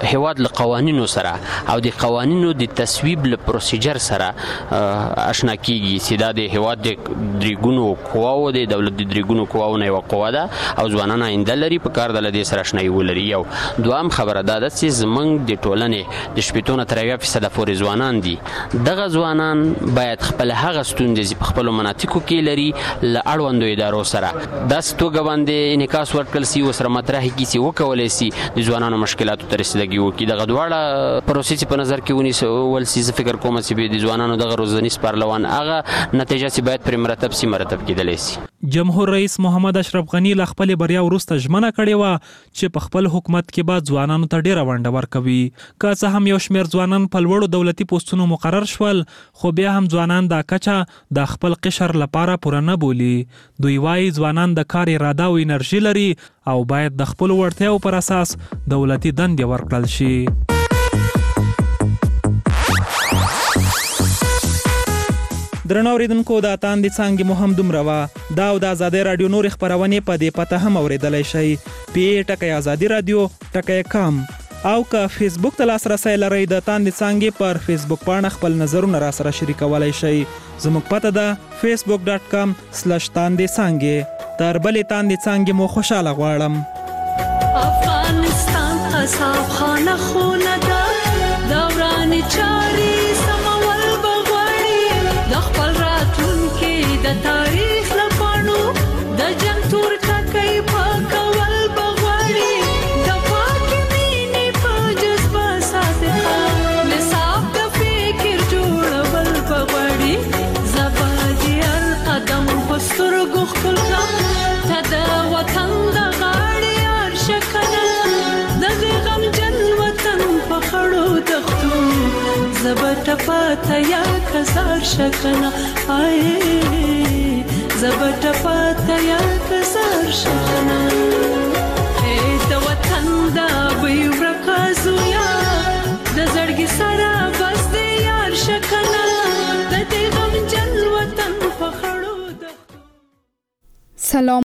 Speaker 25: هیواد له قوانینو سره او د قوانینو د تصویب له پروسیجر سره آشنا کیږي چې دا د هیواد د دریګونو قواو د دولت د دریګونو قواو نه یو قوا ده او ځوانان آینده لري په کار د لدې سره آشنایي ولري. یو دوام خبره ده چې زمنګ د ټولنې د شپېتونه تر 80% پورې ځوانان دي. دغه ځوانان باید خپل هغه ستونزې په خپل مناطقو کې لري ل اړوندو ادارو سره د ستوګ باندې انعکاس ورکړل سی او سره مطرح کی سی وکولای سی د ځوانانو مشکلاتو تر رسیدګي وکړي. دغه دواړه پروسې په نظر کې ونیول سی. زه فکر کوم چې د ځوانانو دغه روزنیز پارلمان هغه نتیجه چې باید پر مرتب کېدلی سي.
Speaker 7: جمهور رئیس محمد اشرف غنی له خپل بریا وروسته ژمنه کړې و چې په خپل حکومت کې به ځوانانو ته ډیره ونډه ورکوي. که څه هم یو شمېر ځوانان په لوړو دولتي پوسټونو مقرر شول خو بیا هم ځوانان دا کچه د خپل قشر لپاره پوره نه بولي. دوی وايي ځوانان د کار اراده او انرژي لري او باید د خپل وړتیاو پر اساس دولتي دندې ورکړل شي. درنو اوریدونکو د تاندې څانګې مو هم دومره وه. دا او د ازادۍ راډیو نور خپرونې په دې پته هم اوریدلی شئ. @ازادي رادیو .com او که فیسبوک ته لاسرسی لرئ د تاندې څانګې پر فیسبوک پاڼه خپل نظرونه را سره شریکولی شئ. زموږ پته ده facebook.com/تاندې څانګې. تر بلې تاندې څانګې مو خوشحاله غواړم.
Speaker 6: افغانستان قصاب خانه خونه ده دوران چاري سمول بغواړي د خپل راتلونکي د تاریخ لپانو د جنگ تور ټکي پاکول بغواړي د پاکي مینې په جذبه صادقه نصاب د فکر جوړول بغواړي زبادي القدم په سترګو خپل ته د وطن د غاړې ارشکنه د دې غمجن وطن په خړو دښتو زبټ پاته یا کزار شکنه آی زبټ پاته یا کزار شکنه د وطن دا وی ورکازو یا د زړګي سره بس دې یار شکنه د دې غمجن وطن په خړو دښتو. سلام